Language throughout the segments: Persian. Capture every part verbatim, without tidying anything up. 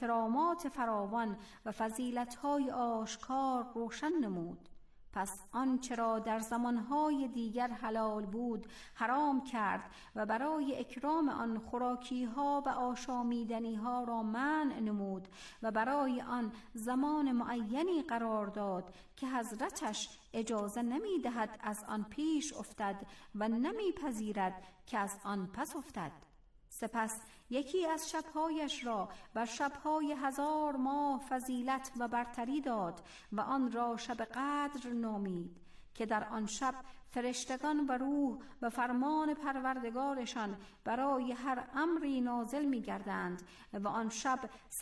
احترامات فراوان و فضیلت‌های آشکار روشن نمود. پس آنچه را در زمانهای دیگر حلال بود حرام کرد و برای اکرام آن خوراکی‌ها و آشامیدنی‌ها را منع نمود و برای آن زمان معینی قرار داد که حضرتش اجازه نمی‌دهد از آن پیش افتد و نمی‌پذیرد که از آن پس افتد. سپس یکی از شبهایش را بر شبهای هزار ماه فضیلت و برتری داد و آن را شب قدر نامید که در آن شب فرشتگان و روح و فرمان پروردگارشان برای هر امری نازل می گردند و آن شب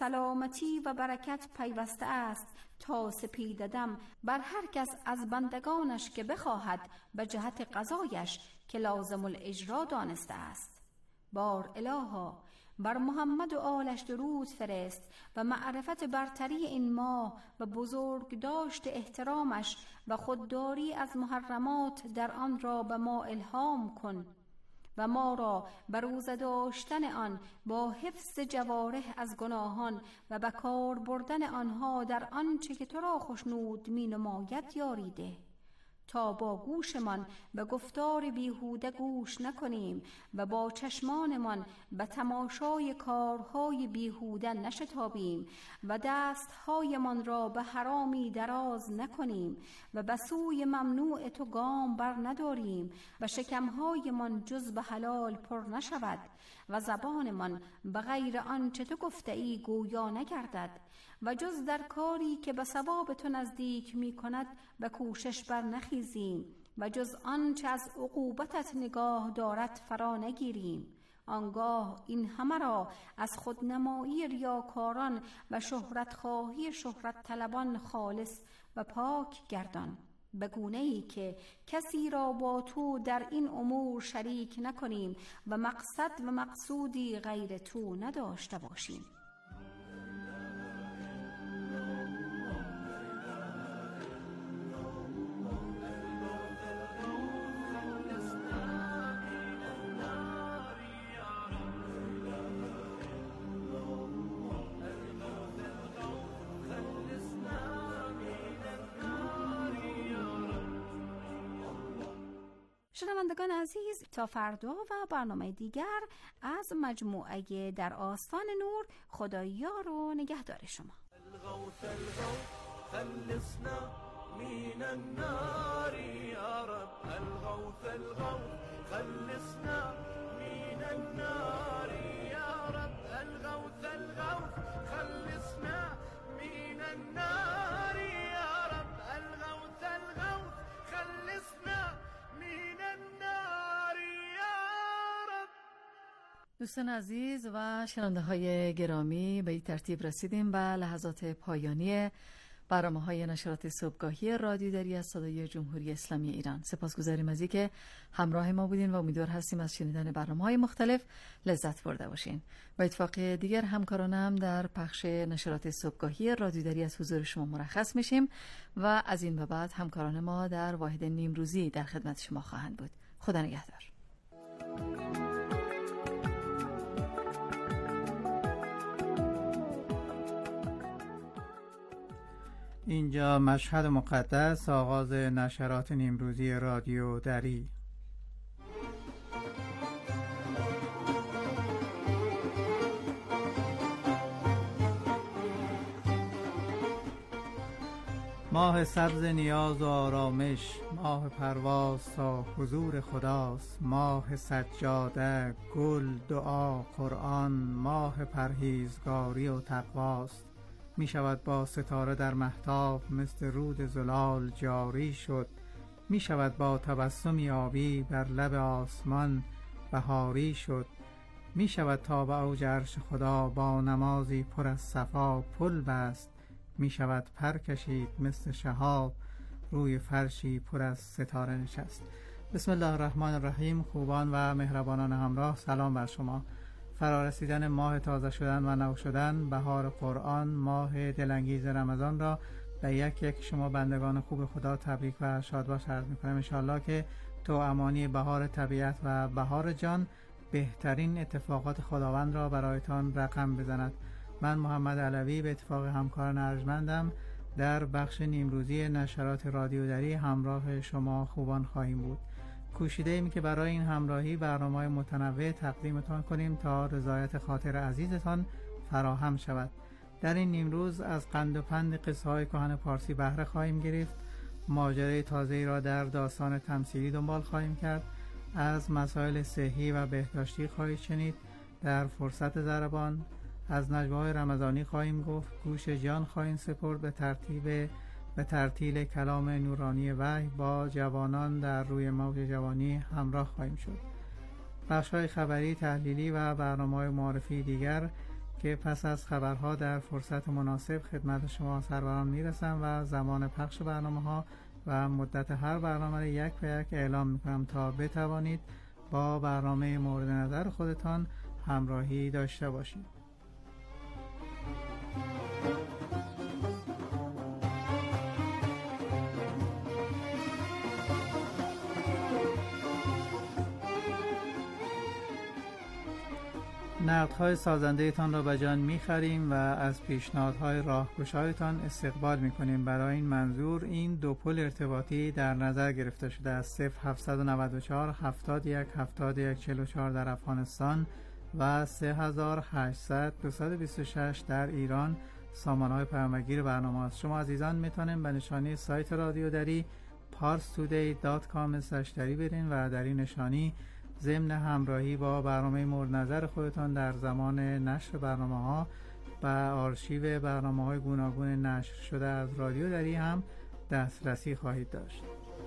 سلامتی و برکت پیوسته است تا سپید دم بر هر کس از بندگانش که بخواهد به جهت قضایش که لازم الاجرا دانسته است. بار الها بر محمد و آلش درود فرست و معرفت برتری این ماه و بزرگ داشت احترامش و خودداری از محرمات در آن را به ما الهام کن و ما را بر روزه داشتن آن با حفظ جوارح از گناهان و به کار بردن آنها در آنچه که تو را خوشنود می نماید یاری ده، تا با گوشمان به گفتار بیهوده گوش نکنیم و با چشمانمان به تماشای کارهای بیهوده نشتابیم و دستهایمان را به حرامی دراز نکنیم و به سوی ممنوع تو گام بر نداریم و شکمهایمان جز به حلال پر نشود و زبانمان به غیر آنچه تو گفته ای گویا نگردد و جز در کاری که به ثواب تو نزدیک می کند به کوشش بر نخیزیم و جز آنچه از عقوبتت نگاه دارد فرا نگیریم. آنگاه این همه را از خودنمایی ریاکاران و شهرت خواهی شهرت طلبان خالص و پاک گردان، به گونه‌ای که کسی را با تو در این امور شریک نکنیم و مقصد و مقصودی غیر تو نداشته باشیم. شنوندگان عزیز، تا فردا و برنامه دیگر از مجموعه در آستان نور خدایا رو نگهدار شما. الغوث الغوث خلصنا من النار يا رب، الغوث الغوث خلصنا من النار يا رب، الغوث الغوث خلصنا من النار يا رب، الغوث الغوث خلصنا من النار يا رب. دوستان عزیز و شنونده های گرامی، به این ترتیب رسیدیم به لحظات پایانی برنامه های نشرات صبحگاهی رادیو دری از صدای جمهوری اسلامی ایران. سپاسگزاریم از اینکه همراه ما بودین و امیدوار هستیم از شنیدن برنامه های مختلف لذت برده باشین. با اتفاق دیگر همکارانم در پخش نشرات صبحگاهی رادیو دری از حضور شما مرخص میشیم و از این به بعد همکاران ما در واحد نیمروزی در خدمت شما خواهند بود. خدا نگهدار. اینجا مشهد مقدس، آغاز نشرات نیمروزی رادیو دری. ماه سبز نیاز و آرامش، ماه پرواز تا حضور خداست، ماه سجاده، گل، دعا، قرآن، ماه پرهیزگاری و تقواست. می شود با ستاره در مهتاب مثل رود زلال جاری شد، می شود با تبسمی آبی بر لب آسمان بهاری شد، می شود تا به اوج عرش خدا با نمازی پر از صفا پل بست، می شود پر کشید مثل شهاب روی فرشی پر از ستاره نشست. بسم الله الرحمن الرحیم. خوبان و مهربانان همراه، سلام بر شما. فرارسیدن ماه تازه شدن و نو شدن، بهار قرآن، ماه دلانگیز رمضان را به یک یک شما بندگان خوب خدا تبریک و شادباش عرض می‌کنم. ان شاءالله که تو امانی بهار طبیعت و بهار جان بهترین اتفاقات خداوند را برایتان رقم بزند. من محمد علوی به اتفاق همکاران ارجمندم در بخش نیمروزی نشرات رادیو دری همراه شما خوبان خواهیم بود. کوشیده ایم که برای این همراهی برنامه‌های متنوع تقدیمتان کنیم تا رضایت خاطر عزیزتان فراهم شود. در این نیمروز از قند و پند قصه‌های کهن پارسی بهره خواهیم گرفت. ماجرای تازه‌ای را در داستان تمثیلی دنبال خواهیم کرد. از مسائل صحی و بهداشتی خواهید شنید. در فرصت ضربان از نجواهای رمضانی خواهیم گفت. گوش جان خواهیم سپرد به ترتیب به ترتیل کلام نورانی وحی با جوانان در روی موج جوانی همراه خواهیم شد. بخش‌های خبری، تحلیلی و برنامه‌های معرفی دیگر که پس از خبرها در فرصت مناسب خدمت شما سروران میرسم و زمان پخش برنامه‌ها و مدت هر برنامه را یک به یک اعلام میکنم تا بتوانید با برنامه مورد نظر خودتان همراهی داشته باشید. نقدهای سازنده تان را به جان می‌خریم و از پیشنهادهای راهگشایتان استقبال می‌کنیم. برای این منظور این دو پل ارتباطی در نظر گرفته شده است: صفر هفتصد و نود و چهار هفتاد و یک هفتاد و یک چهل و چهار در افغانستان و سه هزار و هشتصد دویست و بیست و شش در ایران سامانه‌های پیامگیر برنامه است. شما عزیزان میتونید به نشانی سایت رادیو دری پارس تودی دات کام اسلش دری برین و در این نشانی ضمن همراهی با برنامه مورد نظر خودتان در زمان نشر برنامه‌ها و آرشیو برنامه‌های گوناگون نشر شده از رادیو دری هم دسترسی خواهید داشت.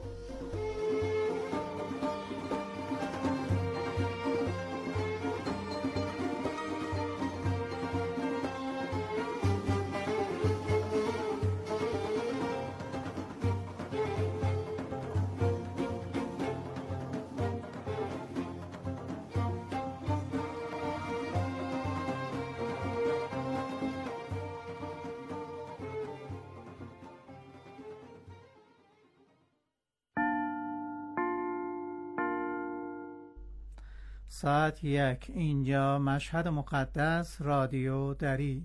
ساعت یک، اینجا مشهد مقدس، رادیو دری.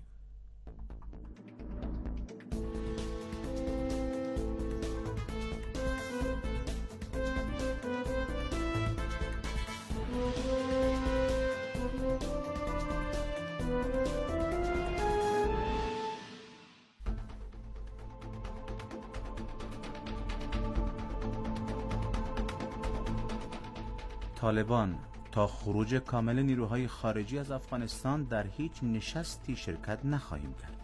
طالبان تا خروج کامل نیروهای خارجی از افغانستان در هیچ نشستی شرکت نخواهیم کرد.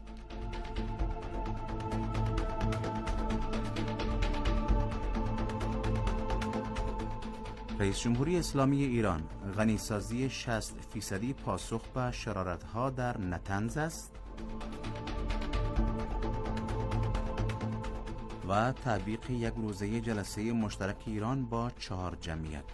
رئیس جمهوری اسلامی ایران: غنیسازی شصت فیصدی پاسخ به شرارت‌ها در نطنز است و تعویق یک روزه جلسه مشترک ایران با چهار جمعیت.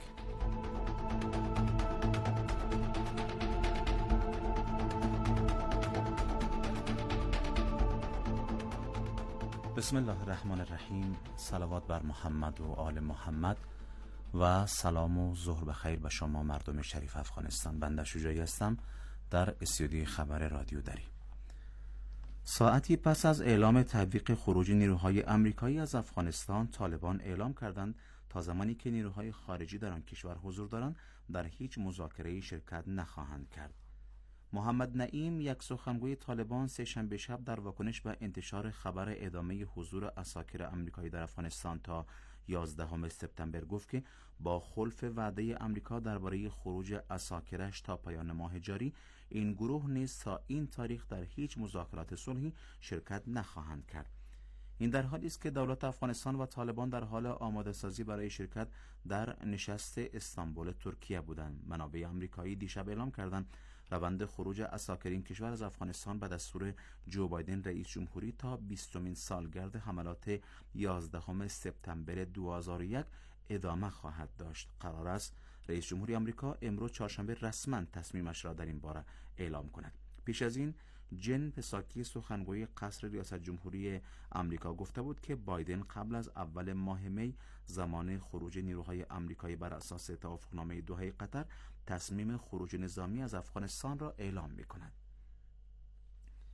بسم الله الرحمن الرحیم. صلوات بر محمد و آل محمد و سلام و ظهر بخیر به شما مردم شریف افغانستان. بنده شجاعی هستم در استودیوی خبر رادیو دری. ساعتی پس از اعلام تعویق خروج نیروهای آمریکایی از افغانستان، طالبان اعلام کردند تا زمانی که نیروهای خارجی در آن کشور حضور دارند در هیچ مذاکره‌ای شرکت نخواهند کرد. محمد نعیم، یک سخنگوی طالبان، سه شنبه شب در واکنش به انتشار خبر ادامه حضور عساکر آمریکایی در افغانستان تا یازدهم سپتامبر گفت که با خلف وعده آمریکا درباره خروج عساکرش تا پایان ماه جاری، این گروه نیز تا این تاریخ در هیچ مذاکرات صلحی شرکت نخواهند کرد. این در حالی است که دولت افغانستان و طالبان در حال آماده سازی برای شرکت در نشست استانبول ترکیه بودند. منابع آمریکایی دیشب اعلام کردند روند خروج عساکر این کشور از افغانستان به دستور جو بایدن رئیس جمهوری تا بیستمین سالگرد حملات یازدهم سپتامبر دو هزار و یک ادامه خواهد داشت. قرار است رئیس جمهوری آمریکا امروز چهارشنبه رسما تصمیمش را در این باره اعلام کند. پیش از این جن پساکی، سخنگوی قصر ریاست جمهوری آمریکا، گفته بود که بایدن قبل از اول ماه می زمان خروج نیروهای آمریکایی بر اساس توافقنامه دوحه قطر تصمیم خروج نظامی از افغانستان را اعلام می کند.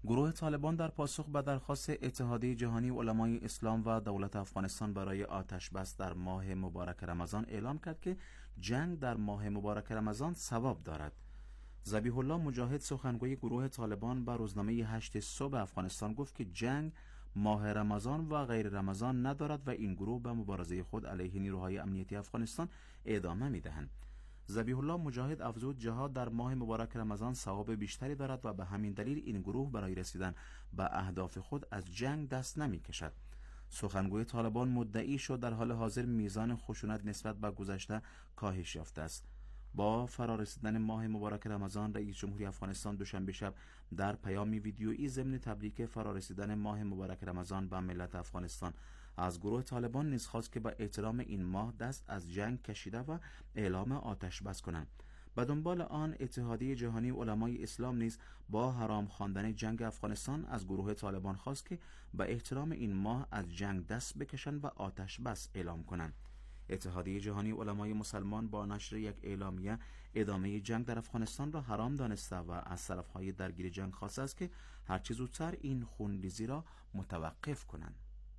گروه طالبان در پاسخ به درخواست اتحادیه جهانی علمای اسلام و دولت افغانستان برای آتش بس در ماه مبارک رمضان اعلام کرد که جنگ در ماه مبارک رمضان ثواب دارد. ذبیح الله مجاهد سخنگوی گروه طالبان به روزنامه هشت صبح افغانستان گفت که جنگ ماه رمضان و غیر رمضان ندارد و این گروه به مبارزه خود علیه نیروهای امنیتی افغانستان ادامه می‌دهند. ذبیح الله مجاهد افزود جهاد در ماه مبارک رمضان ثواب بیشتری دارد و به همین دلیل این گروه برای رسیدن به اهداف خود از جنگ دست نمی‌کشد. سخنگوی طالبان مدعی شد در حال حاضر میزان خشونت نسبت به گذشته کاهش یافته است. با فرارسیدن ماه مبارک رمضان، رئیس جمهوری افغانستان دوشنبه شب در پیامی ویدیویی ضمن تبریک فرارسیدن ماه مبارک رمضان به ملت افغانستان از گروه طالبان نیز خواست که به احترام این ماه دست از جنگ کشیده و اعلام آتش بس کنند. به دنبال آن اتحادیه جهانی علمای اسلام نیز با حرام خواندن جنگ افغانستان از گروه طالبان خواست که به احترام این ماه از جنگ دست بکشند و آتش بس اعلام کنند. اتحادیه جهانی علمای مسلمان با نشر یک اعلامیه ادامه جنگ در افغانستان را حرام دانسته و از طرفهای درگیر جنگ خواسته است که هرچه زودتر این خونریزی را متوقف کنند.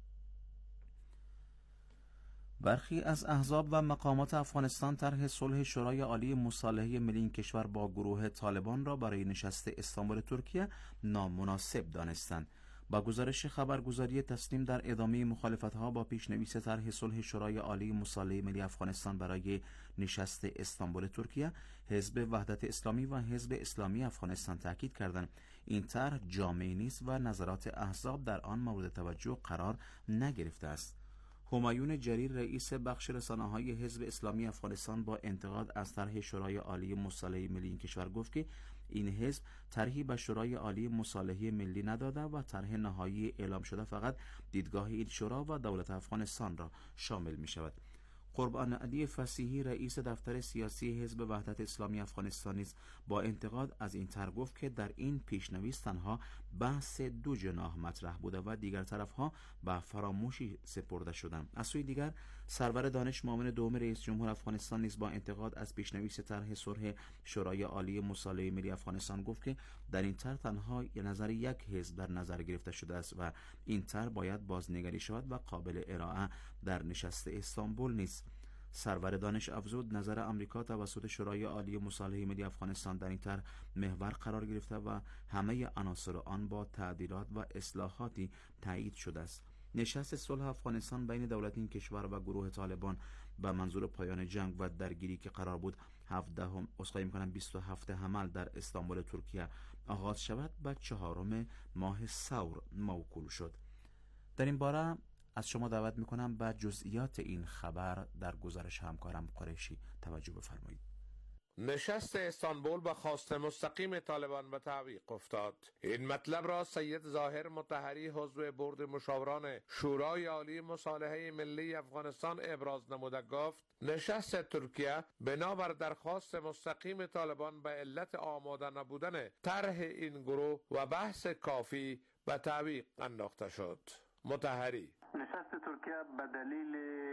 برخی از احزاب و مقامات افغانستان طرح صلح شورای عالی مصالحه ملی این کشور با گروه طالبان را برای نشست استانبول ترکیه نامناسب دانستند. با گزارش خبرگزاری تسنیم در ادامه مخالفت‌ها با پیشنویس طرح صلح شورای عالی مصالحه ملی افغانستان برای نشست استانبول ترکیه، حزب وحدت اسلامی و حزب اسلامی افغانستان تاکید کردند این طرح جامع نیست و نظرات احزاب در آن مورد توجه قرار نگرفته است. همایون جریر رئیس بخش رسانه‌های حزب اسلامی افغانستان با انتقاد از طرح شورای عالی مصالحه ملی این کشور گفت که این حزب طرحی به شورای عالی مصالحه ملی نداده و طرح نهایی اعلام شده فقط دیدگاه این شورا و دولت افغانستان را شامل می شود. قربان علی فصیحی رئیس دفتر سیاسی حزب وحدت اسلامی افغانستان نیز با انتقاد از این طرح گفت که در این پیشنویس تنها بحث دو جناح مطرح بوده و دیگر طرفها به فراموشی سپرده شدند. از سوی دیگر سرور دانش معاون دوم رئیس جمهور افغانستان نیز با انتقاد از پیشنویس طرح صلح شورای عالی مصالحه ملی افغانستان گفت که در این طرح تنها نظر یک حزب در نظر گرفته شده است و این طرح باید بازنگری شود و قابل ارائه در نشست استانبول نیست. سرور دانش افزود نظر امریکا توسط شورای عالی مصالحه ملی افغانستان در این طرح محور قرار گرفته و همه عناصر آن با تعدیلات و اصلاحاتی تایید شده است. نشست صلح افغانستان بین دولت این کشور و گروه طالبان به منظور پایان جنگ و درگیری که قرار بود هفدهم اسخای میکنم بیست و هفت حمل در استانبول ترکیه آغاز شود به چهارم ماه ثور موکول شد. در این باره از شما دعوت میکنم به جزئیات این خبر در گزارش همکارم قریشی توجه بفرمایید. نشست استانبول به خواست مستقیم طالبان به تعویق افتاد. این مطلب را سید ظاهر مطهری عضو بورد مشاوران شورای عالی مصالحه ملی افغانستان ابراز نموده گفت نشست ترکیه بنابر درخواست مستقیم طالبان به علت آماده نبودن طرح این گروه و بحث کافی به تعویق انداخته شد. مطهری: نشست ترکیه به دلیل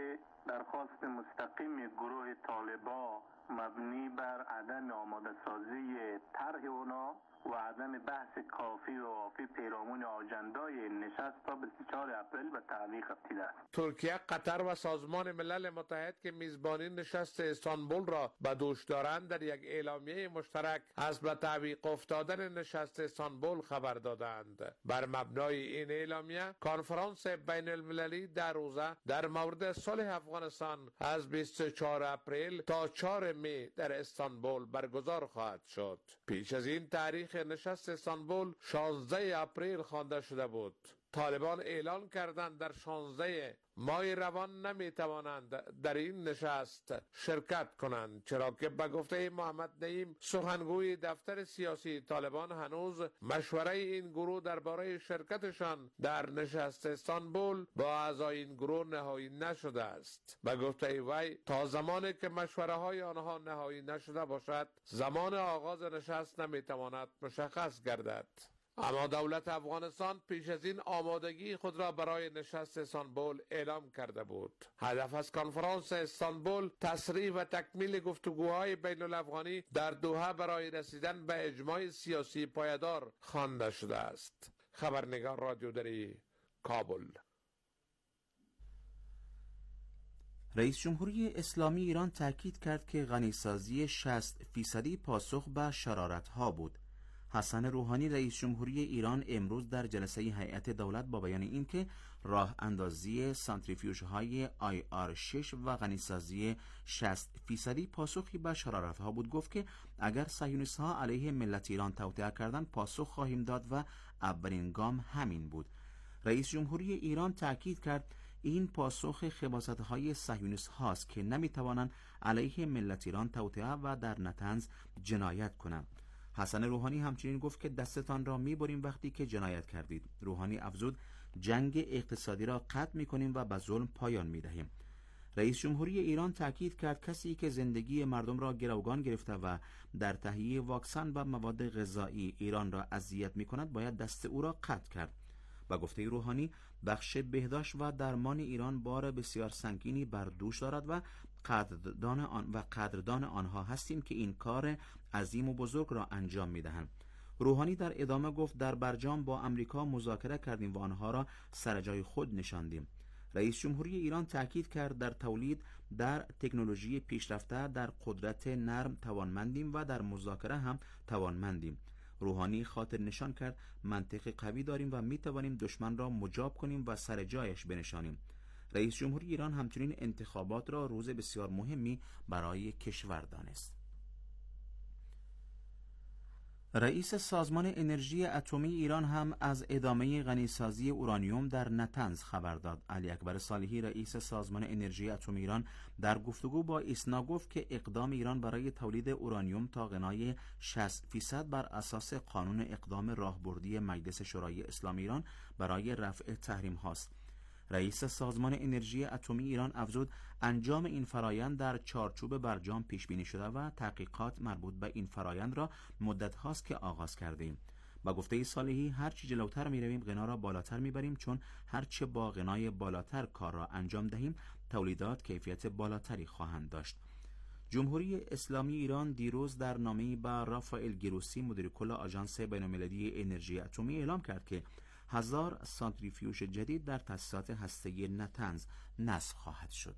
درخواست مستقیم گروه طالبان مبنی بر عدم آماده سازی طرح اونا و عدم بحث کافی و وافی پیرامون آجندای نشست تا بیست و چهارم اپریل به تعویق افتیده است. ترکیه، قطر و سازمان ملل متحد که میزبانی نشست استانبول را به دوش دارند در یک اعلامیه مشترک از به تعویق افتادن نشست استانبول خبر دادند. بر مبنای این اعلامیه کنفرانس بین المللی در روزه در مورد صلح افغانستان از بیست و چهارم اپریل تا چهارم می در استانبول برگزار خواهد شد. پیش از این تاریخ نشست استانبول شانزده اپریل خوانده شده بود. طالبان اعلان کردند در شانزده ماه روان نمی توانند در این نشست شرکت کنند، چرا که به گفته محمد نعیم سخنگوی دفتر سیاسی طالبان هنوز مشوره این گروه درباره شرکتشان در نشست استانبول با اعضای این گروه نهایی نشده است. به گفته وی تا زمانی که مشوره های آنها نهایی نشده باشد زمان آغاز نشست نمی تواند مشخص گردد. اما دولت افغانستان پیش از این آمادگی خود را برای نشست استانبول اعلام کرده بود. هدف از کنفرانس استانبول تسریع و تکمیل گفتگوهای بین الافغانی در دوحه برای رسیدن به اجماع سیاسی پایدار خوانده شده است. خبرنگار رادیو دری، کابل. رئیس جمهوری اسلامی ایران تاکید کرد که غنیسازی شصت فیصدی پاسخ به شرارت‌ها بود. حسن روحانی رئیس جمهوری ایران امروز در جلسه هیئت دولت با بیان اینکه راه اندازی سانتریفیوژهای آی آر شش و غنیسازی شصت فیصدی پاسخی به شرارت‌ها بود، گفت که اگر صهیونیست‌ها علیه ملت ایران توطئه کردند پاسخ خواهیم داد و اولین گام همین بود. رئیس جمهوری ایران تاکید کرد این پاسخ خباثت‌های صهیونیست هاست که نمی‌توانند علیه ملت ایران توطئه و در نطنز جنایت کنند. حسن روحانی همچنین گفت که دستتان را می‌بریم وقتی که جنایت کردید. روحانی افزود جنگ اقتصادی را قطع می‌کنیم و به ظلم پایان می‌دهیم. رئیس جمهوری ایران تاکید کرد کسی که زندگی مردم را گروگان گرفته و در تهیه واکسن و مواد غذایی ایران را اذیت می‌کند باید دست او را قطع کرد. و گفته روحانی بخش بهداشت و درمان ایران بار بسیار سنگینی بر دوش دارد و قدردان آن و قدردان آنها هستیم که این کار عظیم و بزرگ را انجام می‌دهند. روحانی در ادامه گفت در برجام با امریکا مذاکره کردیم و آنها را سر جای خود نشاندیم. رئیس جمهوری ایران تاکید کرد در تولید، در تکنولوژی پیشرفته، در قدرت نرم توانمندیم و در مذاکره هم توانمندیم. روحانی خاطر نشان کرد منطق قوی داریم و می توانیم دشمن را مجاب کنیم و سر جایش بنشانیم. رئیس جمهوری ایران همچنین انتخابات را روز بسیار مهمی برای کشور دانست. رئیس سازمان انرژی اتمی ایران هم از ادامه غنیسازی اورانیوم در نطنز خبر داد. علی اکبر صالحی رئیس سازمان انرژی اتمی ایران در گفتگو با ایسنا گفت که اقدام ایران برای تولید اورانیوم تا غنای شصت فیصد بر اساس قانون اقدام راهبردی مجلس شورای اسلامی ایران برای رفع تحریم هاست. رئیس سازمان انرژی اتمی ایران افزود انجام این فرایند در چارچوب برجام پیش بینی شده و تحقیقات مربوط به این فرایند را مدت هاست که آغاز کردیم. با گفته صالحی هر چی جلوتر می رویم غنا را بالاتر می بریم، چون هر چه با غنای بالاتر کار را انجام دهیم تولیدات کیفیت بالاتری خواهند داشت. جمهوری اسلامی ایران دیروز در نامه‌ای به رافائل گروسی مدیر کل آژانس بین‌المللی انرژی اتمی اعلام کرد که هزار سانتریفیوژ جدید در تأسیسات هسته‌ای نطنز نصب خواهد شد.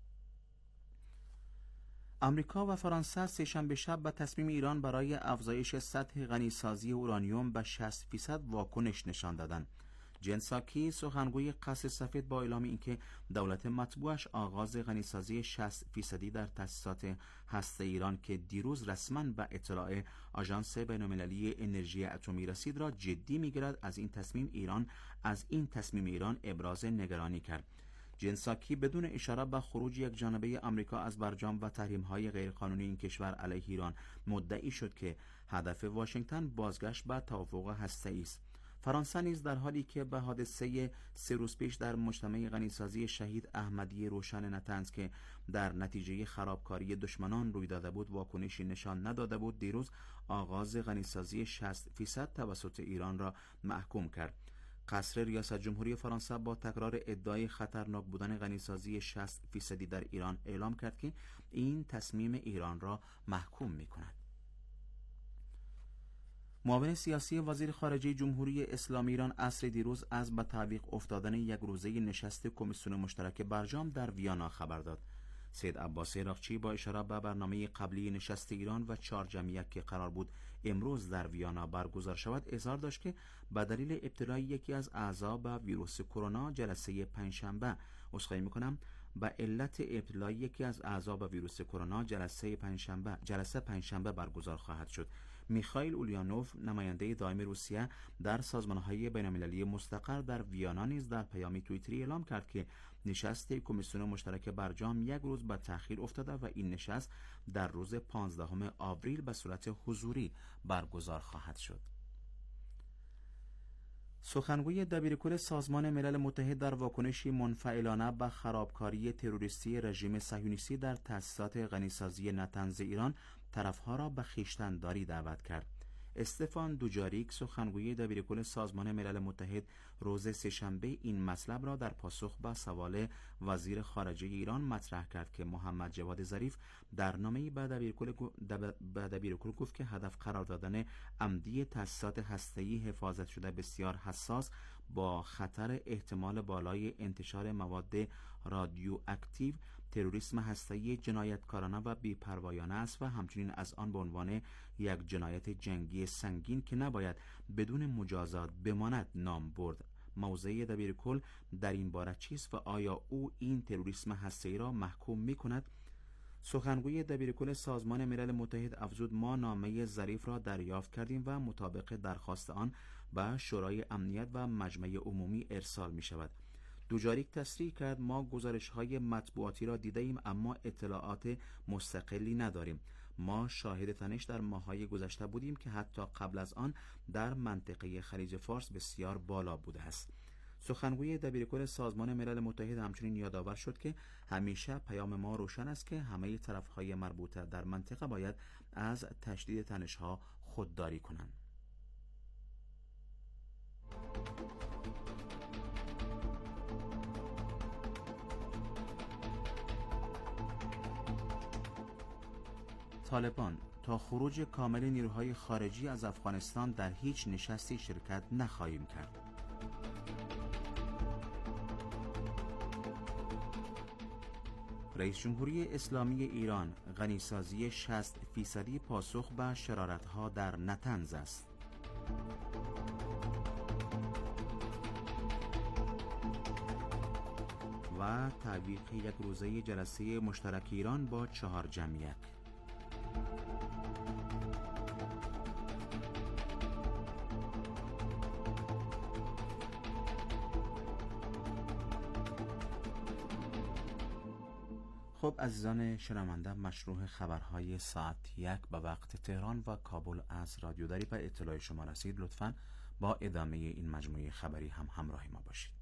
آمریکا و فرانسه سه‌شنبه شب به تصمیم ایران برای افزایش سطح غنیسازی اورانیوم به شصت فیصد واکنش نشان دادند. جن ساکی سخنگوی قصر سفید با اعلام اینکه دولت مطبوعش آغاز غنیسازی شصت فیصدی در تأسیسات هسته ایران که دیروز رسما به اطلاع آژانس بین‌المللی انرژی اتمی رسید را جدی می‌گیرد. از این تصمیم ایران از این تصمیم ایران ابراز نگرانی کرد. جن ساکی بدون اشاره به خروج یک جانبه آمریکا از برجام و تحریم‌های غیرقانونی این کشور علیه ایران مدعی شد که هدف واشنگتن بازگشت به توافق هسته‌ای است. فرانسه نیز در حالی که به حادثه سه روز پیش در مجتمع غنیسازی شهید احمدی روشن نطنز که در نتیجه خرابکاری دشمنان روی داده بود واکنشی نشان نداده بود، دیروز آغاز غنیسازی شصت فیصد توسط ایران را محکوم کرد. قصر ریاست جمهوری فرانسه با تکرار ادعای خطرناک بودن غنیسازی شصت فیصدی در ایران اعلام کرد که این تصمیم ایران را محکوم می‌کند. معاون سیاسی وزیر خارجه جمهوری اسلامی ایران عصر دیروز از به تعویق افتادن یک روزه نشست کمیسیون مشترک برجام در ویانا خبر داد. سید عباس عراقچی با اشاره به برنامه قبلی نشست ایران و چهار جمعیت که قرار بود امروز در ویانا برگزار شود اظهار داشت که به دلیل ابتلای یکی از اعضا به ویروس کرونا جلسه پنجشنبه عذرخواهی می‌کنم به علت ابتلای یکی از اعضا به ویروس کرونا جلسه پنجشنبه جلسه پنجشنبه برگزار خواهد شد. میخائیل اولیانوف نماینده دائم روسیه در سازمان‌های بین‌المللی مستقر در ویانا نیز در پیامی توییتری اعلام کرد که نشست کمیسیون مشترک برجام یک روز به تأخیر افتاده و این نشست در روز پانزدهم آوریل به صورت حضوری برگزار خواهد شد. سخنگوی دبیرکل سازمان ملل متحد در واکنشی منفعلانه به خرابکاری تروریستی رژیم صهیونیستی در تأسیسات غنیسازی نطنز ایران طرفها را به خویشتن‌داری دعوت کرد. استفان دوجاریک، سخنگوی دبیرکل سازمان ملل متحد، روز سه‌شنبه این مطلب را در پاسخ به سوال وزیر خارجه ایران مطرح کرد که محمد جواد ظریف در نامه‌ای به دبیرکل به دبیرکل گفت که هدف قرار دادن عمدی تأسیسات هسته‌ای حفاظت شده بسیار حساس با خطر احتمال بالای انتشار مواد رادیواکتیو، تروریسم هسته‌ای جنایتکارانه و بی‌پروایانه است و همچنین از آن به عنوان یک جنایت جنگی سنگین که نباید بدون مجازات بماند نام برد. موضع دبیرکل در این باره چیست و آیا او این تروریسم هسته‌ای را محکوم می‌کند؟ سخنگوی دبیرکل سازمان ملل متحد افزود: ما نامه ظریف را دریافت کردیم و مطابق درخواست آن به شورای امنیت و مجمع عمومی ارسال می شود. دوجاریک تصریح کرد: ما گزارش‌های مطبوعاتی را دیده ایم اما اطلاعات مستقلی نداریم. ما شاهد تنش در ماه‌های گذشته بودیم که حتی قبل از آن در منطقه خلیج فارس بسیار بالا بوده است. سخنگوی دبیرکل سازمان ملل متحد همچنین یادآور شد که همیشه پیام ما روشن است که همه طرف‌های مربوطه در منطقه باید از تشدید تنش‌ها خودداری کنند. طالبان: تا خروج کامل نیروهای خارجی از افغانستان در هیچ نشستی شرکت نخواهیم کرد. رئیس جمهوری اسلامی ایران: غنیسازی شصت فیصدی پاسخ به شرارت‌ها در نطنز است. و تعویق یک روزه جلسه مشترک ایران با چهار جمعیت. خب عزیزان شنونده، مشروع خبرهای ساعت یک به وقت تهران و کابل از رادیو دری به اطلاع شما رسید. لطفاً با ادامه این مجموعه خبری هم همراه ما باشید.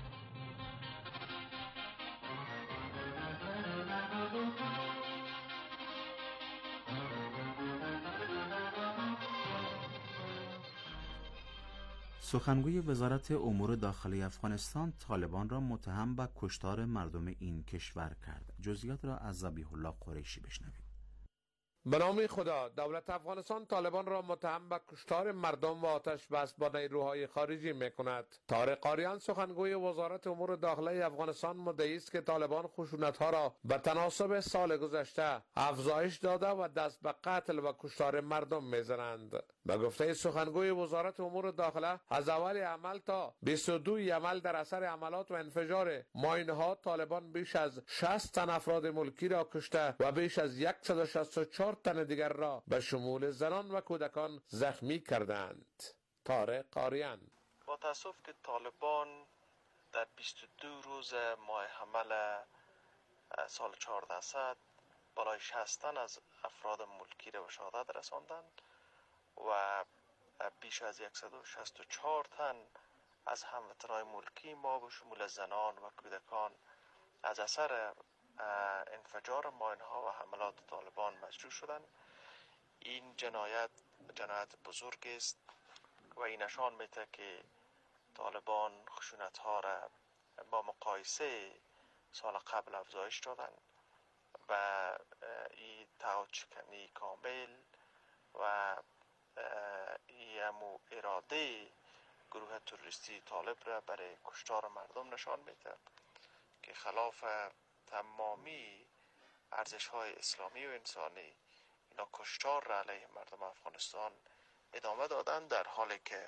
سخنگوی وزارت امور داخلی افغانستان طالبان را متهم به کشتار مردم این کشور کرد. جزئیات را از ذبیح الله قریشی بشنوید. به نام خدا، دولت افغانستان طالبان را متهم به کشتار مردم و آتش بس با نیروهای خارجی میکند. طارق قاریان، سخنگوی وزارت امور داخلی افغانستان، مدعی است که طالبان خشونت‌ها را به تناسب سال گذشته افزایش داده و دست به قتل و کشتار مردم میزنند. به گفته سخنگوی وزارت امور داخله، از اول عمل تا بیست و دو عمل در اثر عملات و انفجار ماین‌ها، طالبان بیش از شصت تن افراد ملکی را کشته و بیش از صد و شصت و چهار تن دیگر را به شمول زنان و کودکان زخمی کردند. طارق قاریان: با تأسف که طالبان در بیست و دو روز ماه حمل سال چهاردهصد بالای شصت تن از افراد ملکی را به شهادت رساندند و بیش از صد و شصت و چهار تن از هموطنان ملکی ما به شمول زنان و کودکان از اثر انفجار ماین‌ها و حملات طالبان مجروح شدند. این جنایت جنایت بزرگ است و این نشان میده که طالبان خشونت‌ها را با مقایسه سال قبل افزایش دادن و این توچکنی کامل و این همو اراده گروه تروریستی طالب را برای کشتار مردم نشان میده که خلاف تمامی ارزش‌های اسلامی و انسانی اینا کشتار را علیه مردم افغانستان ادامه دادن، در حالی که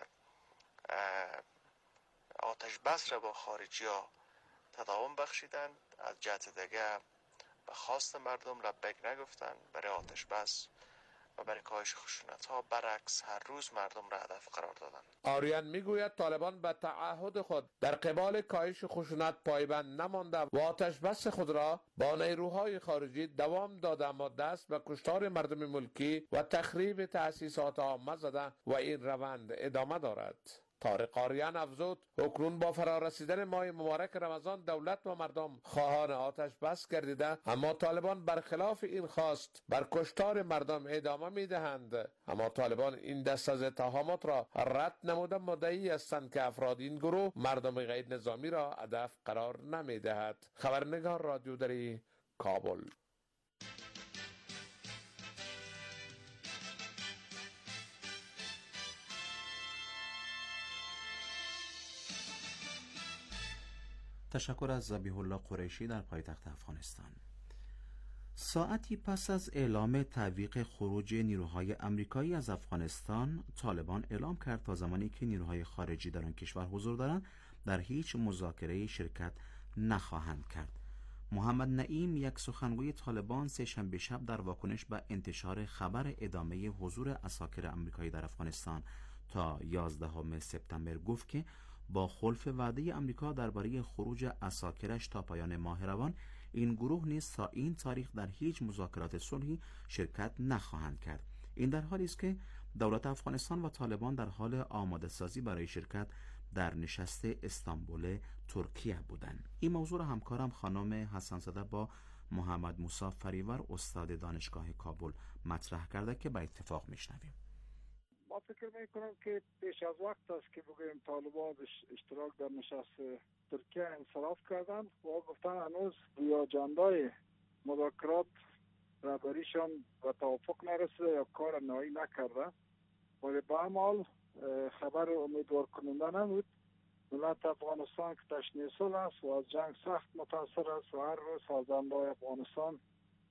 آتش بس را با خارجی ها تداوم بخشیدند. از جهت دیگه به خواست مردم لبیک نگفتن برای آتش بس و برای کاهش خشونت ها، برعکس هر روز مردم را هدف قرار دادند. آریان میگوید طالبان به تعهد خود در قبال کاهش خشونت پایبند نمانده و آتش بس خود را با نیروهای خارجی دوام داده، اما دست به کشتار مردم ملکی و تخریب تأسیسات عامه زده و این روند ادامه دارد. طارق آریان افزود اکنون با فرارسیدن ماه مبارک رمضان دولت و مردم خواهان آتش بس گردیده، اما طالبان برخلاف این خواست بر کشتار مردم ادامه میدهند. اما طالبان این دست از اتهامات را رد نموده مدعی هستند که افراد این گروه مردم غیر نظامی را هدف قرار نمیدهد. خبرنگار رادیو دری، کابل. تشکر از ذبیح الله قریشی در پایتخت افغانستان. ساعتی پس از اعلام تعویق خروج نیروهای امریکایی از افغانستان، طالبان اعلام کرد تا زمانی که نیروهای خارجی در آن کشور حضور دارند در هیچ مذاکره شرکت نخواهند کرد. محمد نعیم، یک سخنگوی طالبان، سه شنبه شب در واکنش به انتشار خبر ادامه حضور عساکر امریکایی در افغانستان تا یازدهم سپتامبر گفت که با خلف وعده امریکا درباره خروج عساکرش تا پایان ماه روان، این گروه نیز تا این تاریخ در هیچ مذاکرات صلحی شرکت نخواهند کرد. این در حالی است که دولت افغانستان و طالبان در حال آماده سازی برای شرکت در نشست استانبول ترکیه بودند. این موضوع را همکارم خانم حسن‌زاده با محمد موسی فریور، استاد دانشگاه کابل، مطرح کرده که به اتفاق میشنویم. ما فکر میکنم که پیش از وقت است که بگوییم طالبان اشتراک در نشست ترکیه انصراف کردن و گفتن هنوز روی اجندای مذاکرات رهبریشان و توافق نرسیده یا کار نهایی نکرده، ولی به هر حال خبر امیدوار کننده نبود. ملت افغانستان که تشنه صلح است و از جنگ سخت متاثر است و هر روز فرزندان افغانستان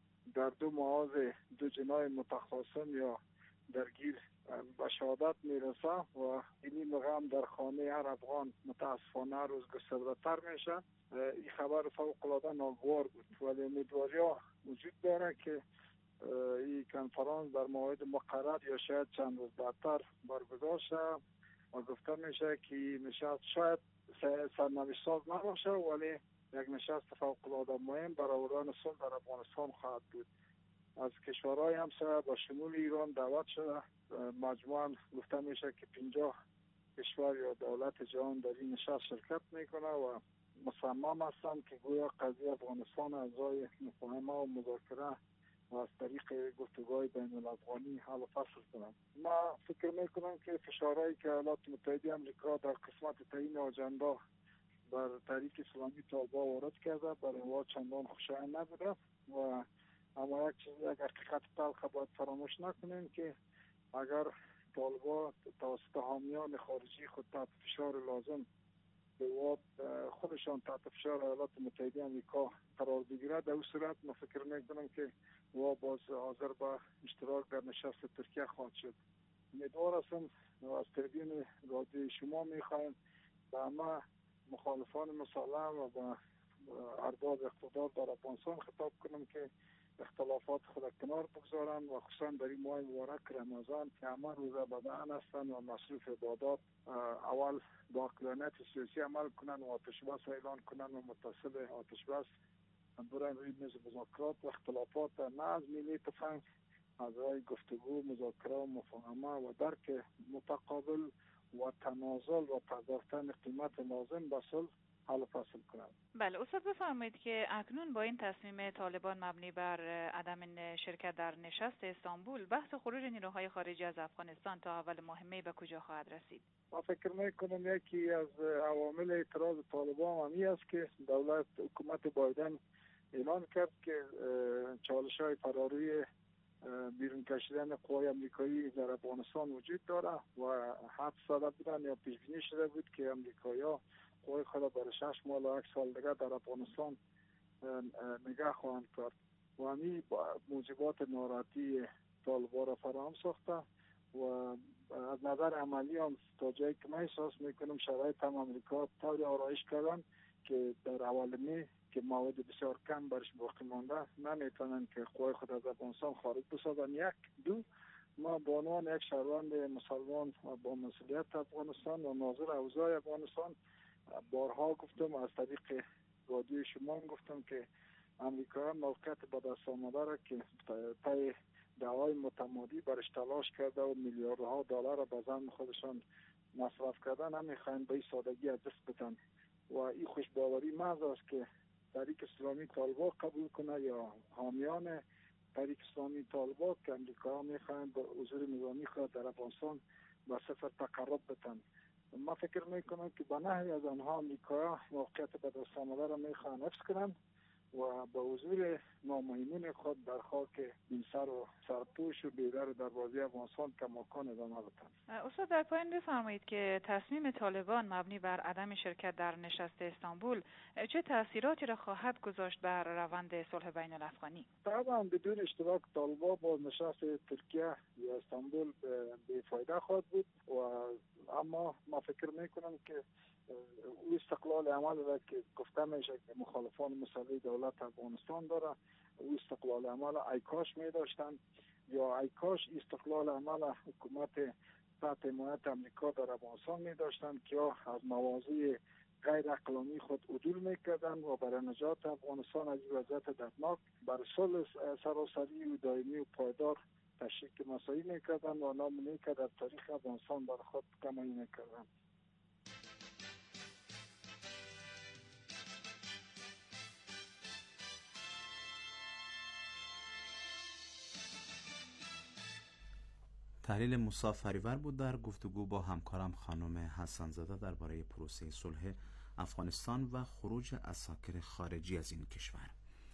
در دو معاذ دو جناح متخاصم یا درگیر به شهادت میرسه و این غم در خانه هر افغان متاسفانه هر روز گسترده‌تر میشه. این خبر فوق العاده ناگوار بود، ولی امیدواری ها وجود داره که این کنفرانس در موعد مقرر یا شاید چند روز بعدتر برگزار شود و گفته میشه که نشست شاید سرنوشت ساز نباشه، ولی یک نشست فوق العاده مهم برای آوردن صلح در افغانستان خواهد بود. از کشورهای همسایه با شمول ایران دعوت شده. مجموعاً گفته میشه که پنجاه کشور یا دولت جهان در این نشست شرکت میکنه و مصمم هستند که گویا قضیه افغانستان از راه مفاهمه و مذاکره و از طریق گفتگوهای بین الافغانی حل و فصل کنند. ما فکر میکنم که فشارهایی که ایالات متحده آمریکا در قسمت تعیین آجندا بر تحریک اسلامی طالبان وارد کرده برای ما چندان خوشایند نبوده و اما یک چیز یک حقیقت تلخ باید فراموش نکنیم که اگر طالبان توسط حامیان خارجی خود تحت فشار لازم به خودشان تحت فشار ایالات متحده آمریکا قرار بگیرد، در اون صورت ما فکر میکنم که و باز حاضر به اشتراک در نشست ترکیه خواهد شد. امیدوار هستم از تریبیون رادیو شما میخوایم به همه مخالفان مسلح و به ارباب اقتدار در افغانستان خطاب کنم که اختلافات خود کنار بگذارند و خصوصا در این ماه مبارک رمضان که همه روزه بدن هستند و مصروف عبادات اول با عقلانیت سیاسی عمل کنند و آتش بس اعلان کنند و متصل آتش بس برای روی میز مذاکرات و اختلافات نه از میلی تفنگ، از راه گفتگو، مذاکره و مفاهمه و درک متقابل و تنازل و پرداختن قیمت لازم به صلح حل و فصل کنند. بله استاد بفرمایید که اکنون با این تصمیم طالبان مبنی بر عدم شرکت در نشست استانبول، بحث خروج نیروهای خارجی از افغانستان تا اول ماه می به کجا خواهد رسید؟ ما فکر میکنم یکی از عوامل اعتراض طالبان همی است که دولت حکومت بایدن اعلان کرد که چالش های فراروی بیرون کشیدن قوای امریکایی در افغانستان وجود داره و حد زده بودن یا پیش بینی شده بود که امریکایی‌ها قوای خود برای شش ماه و یک سال دیگر در افغانستان نگاه خواهند کرد و همین موجبات ناراحتی طالبان را فراهم ساخته و از نظر عملی هم تا جایی که من احساس میکنم شرایط هم امریکا طوری آرایش کردن که در اول که مواد بسیار کم برش باقی مانده نمیتونن که قوای خود از افغانستان خارج بسازن. یک دو ما به عنوان یک شهروند مسلمان با مسئولیت افغانستان و ناظر اوضاع افغانستان بارها گفتم، از طریق رادیو شما گفتم که امریکا موقعیت به دست آمده را که طی دعوای متمادی برش تلاش کرده و میلیاردها دلار را به ذمه خودشان مصرف کردن هم میخواین به این سادگی از دست بدن و این خوشباوری محض است که تحریک اسلامی طالبان قبول کنه یا حامیان تحریک اسلامی طالبان که امریکا میخواین به حضور نظامی خود در افغانستان به صفر تقرب بتن. ما فکر میکنم که به نحوی از آنها امریکا موقعیت به دست آمده را میخواین حفظ کنند و به حضور نامهمون خود در خاک بی‌سر و سرپوش و بیدر دروازه افغانستان کماکان ادامه بدن. استاد در پایان بفرمایید که تصمیم طالبان مبنی بر عدم شرکت در نشست استانبول چه تأثیراتی را خواهد گذاشت بر روند صلح بین الافغانی؟ طبعا بدون اشتراک طالبان با نشست ترکیه یا استانبول به فایده خواهد بود و اما ما فکر میکنم که او استقلال عمل را که گفته میشه که مخالفان مسلح دولت افغانستان داره، او استقلال عمل ای کاش می داشتن یا ای کاش استقلال عمل حکومت تحت حمایت امریکا در افغانستان می داشتن که یا از مواضع غیر اقلانی خود عدول میکردن و برای نجات افغانستان از وضعیت دردناک بر صلح سراسری و دائمی و پایدار تشکیل مساعی میکردن و نامونه‌ای که در تاریخ افغانستان بر خود کمایی میکردن. تحلیل موسی فریور بود در گفتگو با همکارم خانم حسن زاده درباره پروسه صلح افغانستان و خروج عساکر خارجی از این کشور.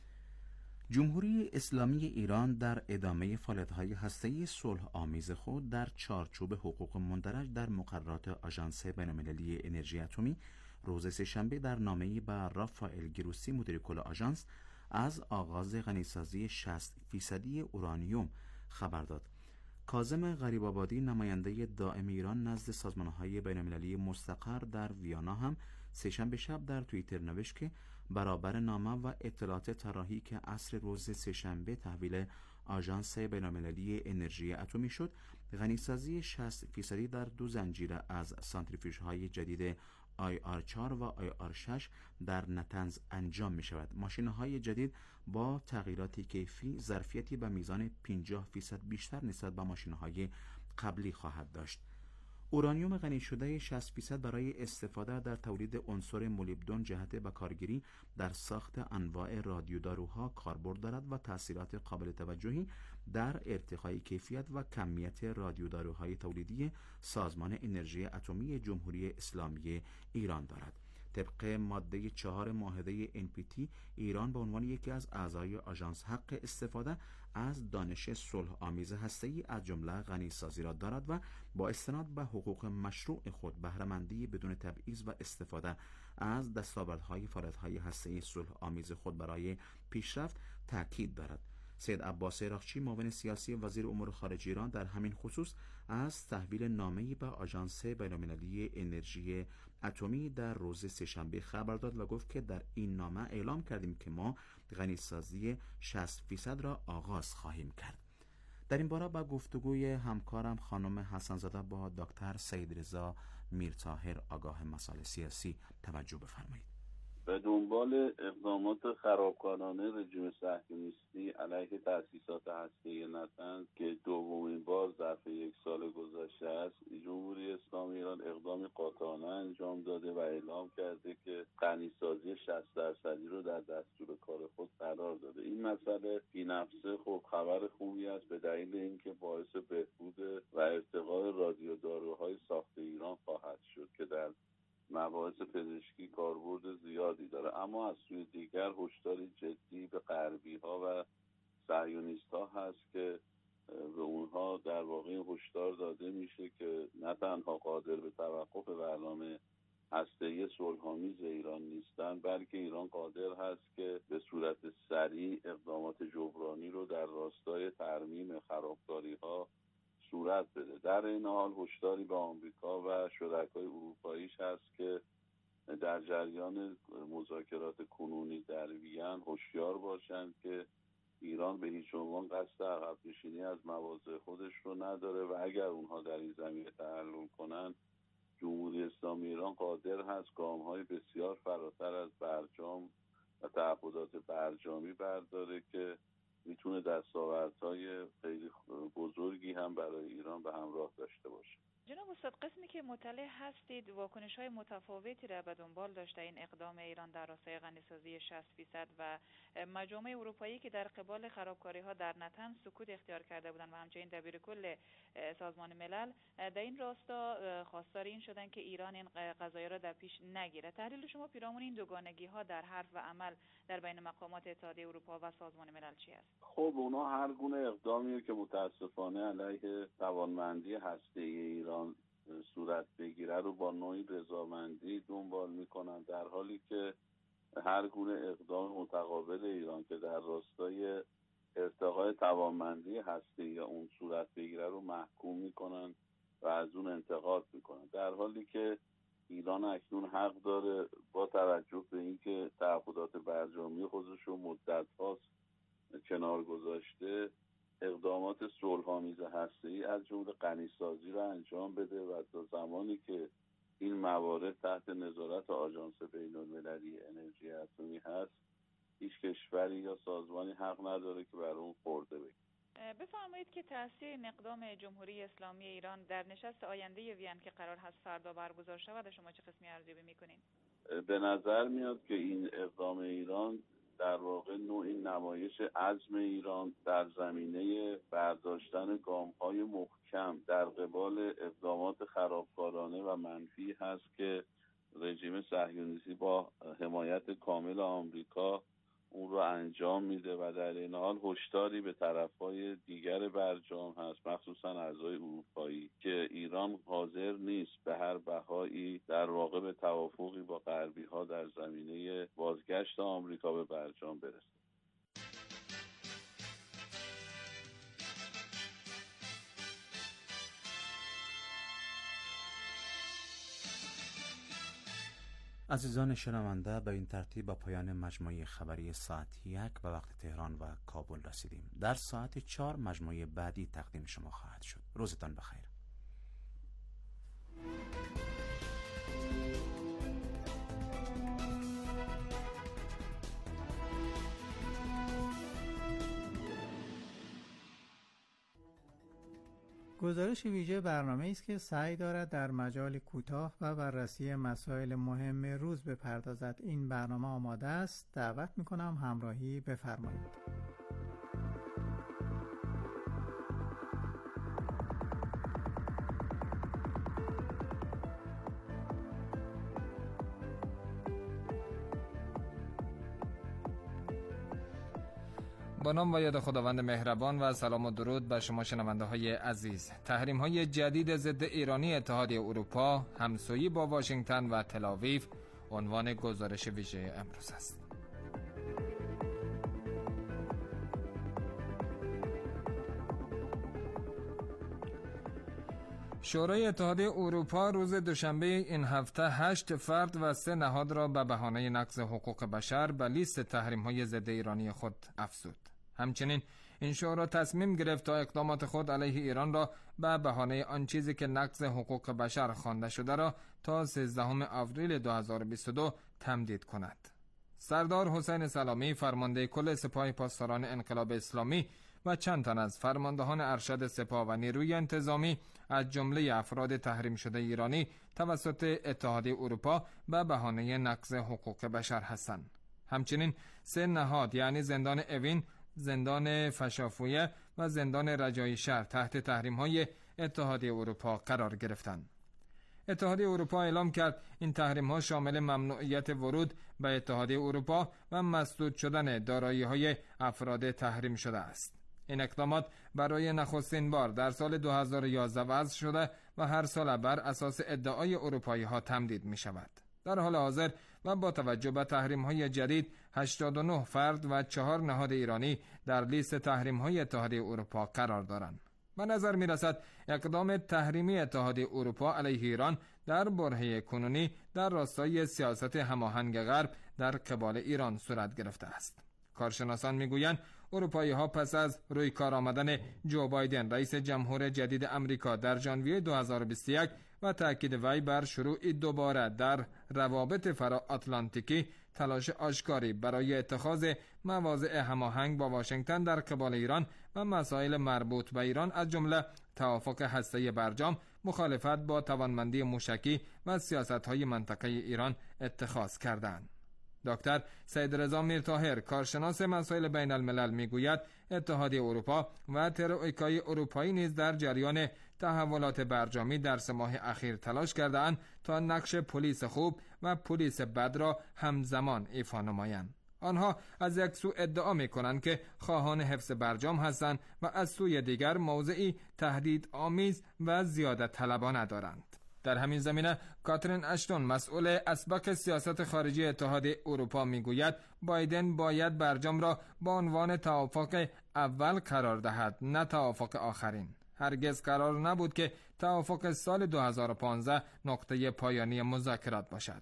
جمهوری اسلامی ایران در ادامه فعالیت‌های هسته‌ای صلح آمیز خود در چارچوب حقوق مندرج در مقررات آژانس بین‌المللی انرژی اتمی روز سه‌شنبه در نامه‌ای به رافائل گروسی مدیر کل آژانس از آغاز غنیسازی شصت فیصدی اورانیوم خبر داد. کاظم غریب‌آبادی نماینده دائم ایران نزد سازمان‌های بین‌المللی مستقر در ویانا هم سه‌شنبه شب در توییتر نوشت که برابر نامه و اطلاعات طراحی که عصر روز سه‌شنبه تحویل آژانس بین‌المللی انرژی اتمی شد، غنیسازی شصت فیصدی در دو زنجیره از سانتریفیوژهای جدید آی آر چهار و آی آر شش در نتنز انجام می شود. ماشین‌های جدید با تغییرات کیفی ظرفیتی به میزان پنجاه فیصد بیشتر نسبت به ماشین‌های قبلی خواهد داشت. اورانیوم غنی شده شصت فیصد برای استفاده در تولید عنصر مولبدون جهت به کارگیری در ساخت انواع رادیوداروها کاربرد دارد و تأثیرات قابل توجهی در ارتقای کیفیت و کمیت رادیوداروهای تولیدی سازمان انرژی اتمی جمهوری اسلامی ایران دارد. طبق ماده چهار معاهده ان پی تی، ایران به عنوان یکی از اعضای آژانس حق استفاده از دانش صلح آمیز هسته‌ای از جمله غنیسازی را دارد و با استناد به حقوق مشروع خود بهره‌مندی بدون تبعیض و استفاده از دستاوردهای فعالیت‌های هسته‌ای صلح آمیز خود برای پیشرفت تاکید دارد. سید عباس عراقچی معاون سیاسی وزیر امور خارجه ایران در همین خصوص از تحویل نامه‌ای به آژانس بین‌المللی انرژی اتمی در روز سه‌شنبه خبر داد و گفت که در این نامه اعلام کردیم که ما غنیسازی شصت فیصد را آغاز خواهیم کرد. در این باره با گفتگوی همکارم خانم حسن زاده با دکتر سید رضا میرطاهر آگاه مسائل سیاسی توجه بفرمایید. به دنبال اقدامات خرابکارانه رژیم صهیونیستی علیه تأسیسات هسته‌ای نتنز که دومین بار ظرف یک سال گذشته است، جمهوری اسلامی ایران اقدامی قاطعانه انجام داده و اعلام کرده که غنیسازی شصت درصدی رو در دستور کار خود قرار داده. این مسئله بی نفسه خب خبر خوبی است به دلیل اینکه باعث بهبود و ارتقای رادیوداروهای ساخت ایران خواهد شد که در مباحث پزشکی کاربرد زیادی داره. اما از سوی دیگر هشداری جدی به غربی ها و صهیونیست ها هست که به اونها در واقع هشدار داده میشه که نه تنها قادر به توقف برنامه هسته‌ای صلح‌آمیز ایران نیستن، بلکه ایران قادر هست که به صورت سریع اقدامات جبرانی رو در راستای ترمیم خرابکاری ها صورت بده. در این حال هشداری به آمریکا و شرکای اروپاییش هست که در جریان مذاکرات کنونی در وین هوشیار باشند که ایران به هیچ عنوان قصد عقب نشینی از مواضع خودش رو نداره و اگر اونها در این زمینه تحلل کنن، جمهوری اسلامی ایران قادر هست گام‌های بسیار فراتر از برجام و تعهدات برجامی برداره که میتونه دستاوردهای خیلی بزرگی هم برای ایران به همراه داشته باشه. جناب استاد، قسمی که مطلع هستید واکنش های متفاوتی را به دنبال داشته این اقدام ایران در راستای غنیسازی شصت درصد و مجامع اروپایی که در قبال خرابکاری ها در نتنز سکوت اختیار کرده بودند و همچنین دبیر کل سازمان ملل در این راستا خواستار این شدن که ایران این قضایا را در پیش نگیره. تحلیل شما پیرامون این دوگانگی ها در حرف و عمل در بین مقامات اتحادیه اروپا و سازمان ملل چی است؟ خب اونا هر گونه اقدامی که متاسفانه علیه توانمندی هسته‌ای ایران صورت بگیره رو با نوعی رضامندی دنبال میکنن، در حالی که هر گونه اقدام متقابل ایران که در راستای ارتقای توانمندی هسته‌ای اون صورت بگیره رو محکوم میکنن و از اون انتقاد میکنن، در حالی که ایران اکنون حق داره با توجه به اینکه تعهدات برجامی خودش رو مدت هاست کنار گذاشته اقدامات صلح‌آمیز هسته‌ای از جمله غنی‌سازی را انجام بده و تا زمانی که این موارد تحت نظارت آژانس بین‌المللی انرژی اتمی هست هیچ کشوری یا سازمانی حق نداره که بر اون خورده بگیره. بفرمایید که تأثیر این اقدام جمهوری اسلامی ایران در نشست آینده وین که قرار هست فردا برگزار شود شما چه قسمی ارزیابی می‌کنید؟ به نظر میاد که این اقدام ایران در واقع نوعی نمایش عزم ایران در زمینه برداشتن گام‌های محکم در قبال اقدامات خرابکارانه و منفی هست که رژیم صهیونیستی با حمایت کامل آمریکا اون رو انجام میده و در این حال هشداری به طرف‌های دیگر برجام هست، مخصوصا اعضای اروپایی، که ایران حاضر نیست به هر بهایی در واقع به توافقی با غربی‌ها در زمینه بازگشت آمریکا به برجام برسه. عزیزان شنونده، به این ترتیب با پایان مجموعه خبری ساعت یک به وقت تهران و کابل رسیدیم. در ساعت چهار مجموعه بعدی تقدیم شما خواهد شد. روزتان بخیر. گزارش ویژه برنامه است که سعی دارد در مجال کوتاه و بررسی مسائل مهم روز بپردازد. این برنامه آماده است. دعوت می‌کنم همراهی بفرمایید. با نام و یاد خداوند مهربان و سلام و درود به شما شنونده های عزیز. تحریم های جدید ضد ایرانی اتحادیه اروپا همسویی با واشنگتن و تل‌آویو عنوان گزارش ویژه امروز است. شورای اتحادیه اروپا روز دوشنبه این هفته هشت فرد و سه نهاد را به بهانه نقض حقوق بشر به لیست تحریم‌های ضد ایرانی خود افزود. همچنین این شورا تصمیم گرفت تا اقدامات خود علیه ایران را به بهانه آن چیزی که نقض حقوق بشر خوانده شده را تا سیزدهم آوریل دو هزار و بیست و دو تمدید کند. سردار حسین سلامی فرمانده کل سپاه پاسداران انقلاب اسلامی و چند تن از فرماندهان ارشد سپاه و نیروی انتظامی از جمله افراد تحریم شده ایرانی توسط اتحادیه اروپا به بهانه نقض حقوق بشر هستند. همچنین سه نهاد یعنی زندان اوین، زندان فشافویه و زندان رجایی شهر تحت تحریم‌های اتحادیه اروپا قرار گرفتند. اتحادیه اروپا اعلام کرد این تحریم‌ها شامل ممنوعیت ورود به اتحادیه اروپا و مسدود شدن دارایی‌های افراد تحریم شده است. این اقدامات برای نخستین بار در سال دو هزار و یازده وضع شده و هر سال بر اساس ادعای اروپایی‌ها تمدید می‌شود. در حال حاضر و با توجه به تحریم‌های جدید هشتاد و نه فرد و چهار نهاد ایرانی در لیست تحریم‌های اتحادیه اروپا قرار دارند. به نظر می‌رسد اقدام تحریمی اتحادیه اروپا علیه ایران در برهه کنونی در راستای سیاست هماهنگ غرب در قبال ایران صورت گرفته است. کارشناسان میگویند اروپایی‌ها پس از روی کار آمدن جو بایدن رئیس جمهور جدید امریکا در ژانویه دو هزار و بیست و یک و تأکید وی بر شروع دوباره در روابط فرا آتلانتیکی تلاش آشکاری برای اتخاذ مواضع هماهنگ با واشنگتن در قبال ایران و مسائل مربوط به ایران از جمله توافق هسته‌ای برجام مخالفت با توانمندی موشکی و سیاست‌های منطقه ایران اتخاذ کردند. دکتر سید رضا میرطاهر، کارشناس مسائل بین الملل، میگوید اتحادیه اروپا و تروئیکای اروپایی نیز در جریان تحولات برجامی در سه ماه اخیر تلاش کرده‌اند تا نقش پلیس خوب و پلیس بد را همزمان ایفا نمایند. آنها از یک سو ادعا می‌کنند که خواهان حفظ برجام هستند و از سوی دیگر موضعی تهدید آمیز و زیادت طلبانه دارند. در همین زمینه کاترین اشتون، مسئول اسبق سیاست خارجی اتحادیه اروپا، میگوید بایدن باید برجام را با عنوان توافق اول قرار دهد، نه توافق آخرین. هرگز قرار نبود که توافق سال دو هزار و پانزده نقطه پایانی مذاکرات باشد.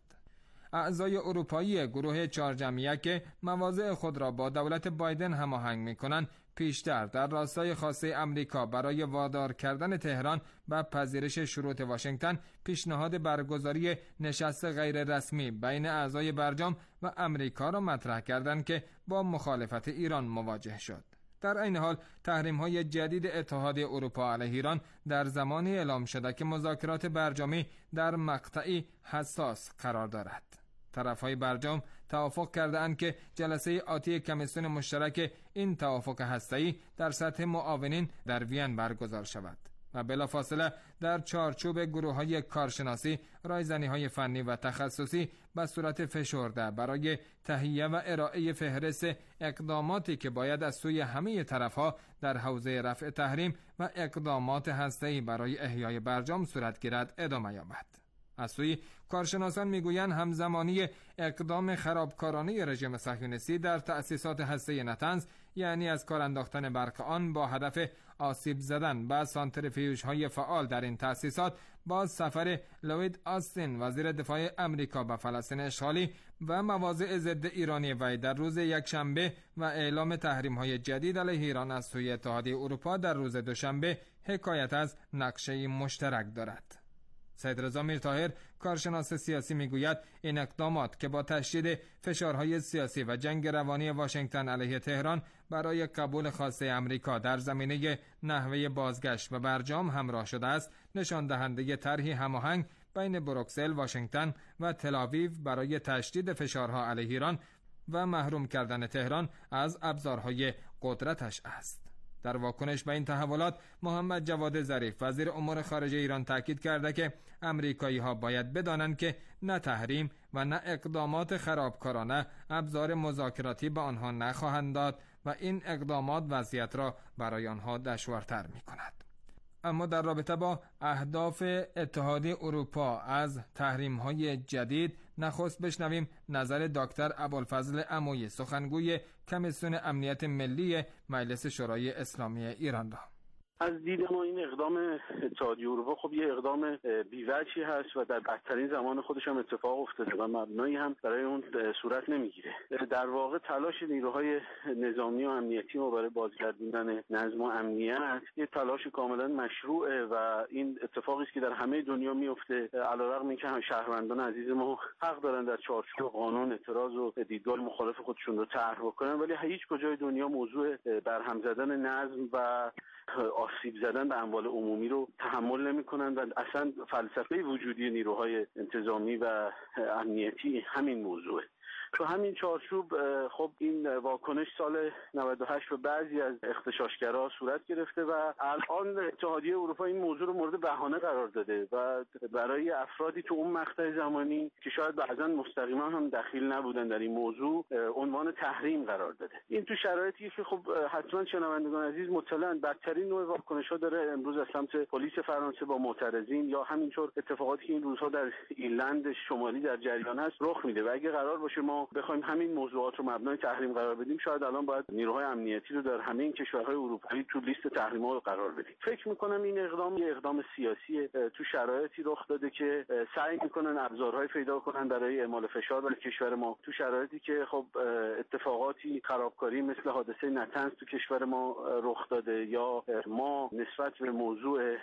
اعضای اروپایی گروه چهار جمعیت که مواضع خود را با دولت بایدن هماهنگ می‌کنند، پیشتر در راستای خواسته امریکا برای وادار کردن تهران و پذیرش شروط واشنگتن پیشنهاد برگزاری نشست غیر رسمی بین اعضای برجام و امریکا را مطرح کردند که با مخالفت ایران مواجه شد. در این حال تحریم‌های جدید اتحادیه اروپا علیه ایران در زمانی اعلام شده که مذاکرات برجامی در مقطعی حساس قرار دارد. طرف‌های برجام توافق کرده‌اند که جلسه آتی کمیسیون مشترک این توافق هسته‌ای در سطح معاونین در وین برگزار شود و بلافاصله در چارچوب گروه‌های کارشناسی، رایزنی‌های فنی و تخصصی به صورت فشرده برای تهیه و ارائه فهرست اقداماتی که باید از سوی همه طرف‌ها در حوزه رفع تحریم و اقدامات هسته‌ای برای احیای برجام صورت گیرد ادامه یابد. از سوی کارشناسان میگویند همزمانی اقدام خرابکارانه رژیم صهیونیستی در تأسیسات هسته‌ای نتنز، یعنی از کار انداختن برق آن با هدف آسیب زدن به سانتریفیوژهای فعال در این تأسیسات، با سفر لوید آستین وزیر دفاع امریکا به فلسطین اشغالی و مواضع ضد ایرانی وی در روز یکشنبه و اعلام تحریم‌های جدید علیه ایران از سوی اتحادیه اروپا در روز دوشنبه حکایت از نقشه مشترک دارد. سید رضا میرطاهر، کارشناس سیاسی، میگوید این اقدامات که با تشدید فشارهای سیاسی و جنگ روانی واشنگتن علیه تهران برای قبول خواسته امریکا در زمینه نحوه بازگشت به برجام همراه شده است، نشان دهنده طرحی هماهنگ بین بروکسل، واشنگتن و تل‌آویو برای تشدید فشارها علیه ایران و محروم کردن تهران از ابزارهای قدرتش است. در واکنش به این تحولات، محمد جواد ظریف، وزیر امور خارجه ایران، تاکید کرده که امریکایی‌ها باید بدانند که نه تحریم و نه اقدامات خرابکارانه ابزار مذاکراتی به آنها نخواهند داد و این اقدامات وضعیت را برای آنها دشوارتر می‌کند. اما در رابطه با اهداف اتحادیه اروپا از تحریم‌های جدید، نخست بشنویم نظر دکتر ابوالفضل عمویی، سخنگوی کمیسیون امنیت ملی مجلس شورای اسلامی ایران را. از دید ما این اقدام اتحادیه اروپا خب یه اقدام بی‌وجهی هست و در بدترین زمان خودش هم اتفاق افتاده و مبنایی هم برای اون صورت نمیگیره. در واقع تلاش نیروهای نظامی و امنیتی ما برای بازگردوندن نظم و امنیت یه تلاش کاملا مشروعه و این اتفاقی است که در همه دنیا میفته، علیرغم اینکه شهروندان عزیز ما حق دارن در چارچوب قانون اعتراض و دیدگاه مخالف خودشون رو طرح بکنن، ولی هیچ کجای دنیا موضوع برهم زدن نظم و آسیب زدن به اموال عمومی رو تحمل نمی‌کنند و اصلا فلسفه وجودی نیروهای انتظامی و امنیتی همین موضوعه. تو همین چارچوب خب این واکنش سال نود و هشت و بعضی از اغتشاشگرها صورت گرفته و الان اتحادیه اروپا این موضوع رو مورد بهانه قرار داده و برای افرادی تو اون مقطع زمانی که شاید بعضا مستقیما هم دخیل نبودن در این موضوع عنوان تحریم قرار داده. این تو شرایطی که خب حتما شنوندگان عزیز مطلعن بدترین نوع واکنش‌ها داره امروز از سمت پلیس فرانسه با معترضین یا همینطور اتفاقاتی که این روزها در ایرلند شمالی در جریان هست رخ میده و اگه قرار باشه ما بخوایم همین موضوعات رو مبنای تحریم قرار بدیم، شاید الان باید نیروهای امنیتی رو در همه این کشورهای اروپایی تو لیست تحریم‌ها قرار بدیم. فکر می‌کنم این اقدام یه اقدام سیاسیه، تو شرایطی رخ داده که سعی می‌کنن ابزارهای پیدا کنن برای اعمال فشار بر کشور ما، تو شرایطی که خب اتفاقاتی خرابکاری مثل حادثه نتنز تو کشور ما رخ داده یا ما نسبت به موضوع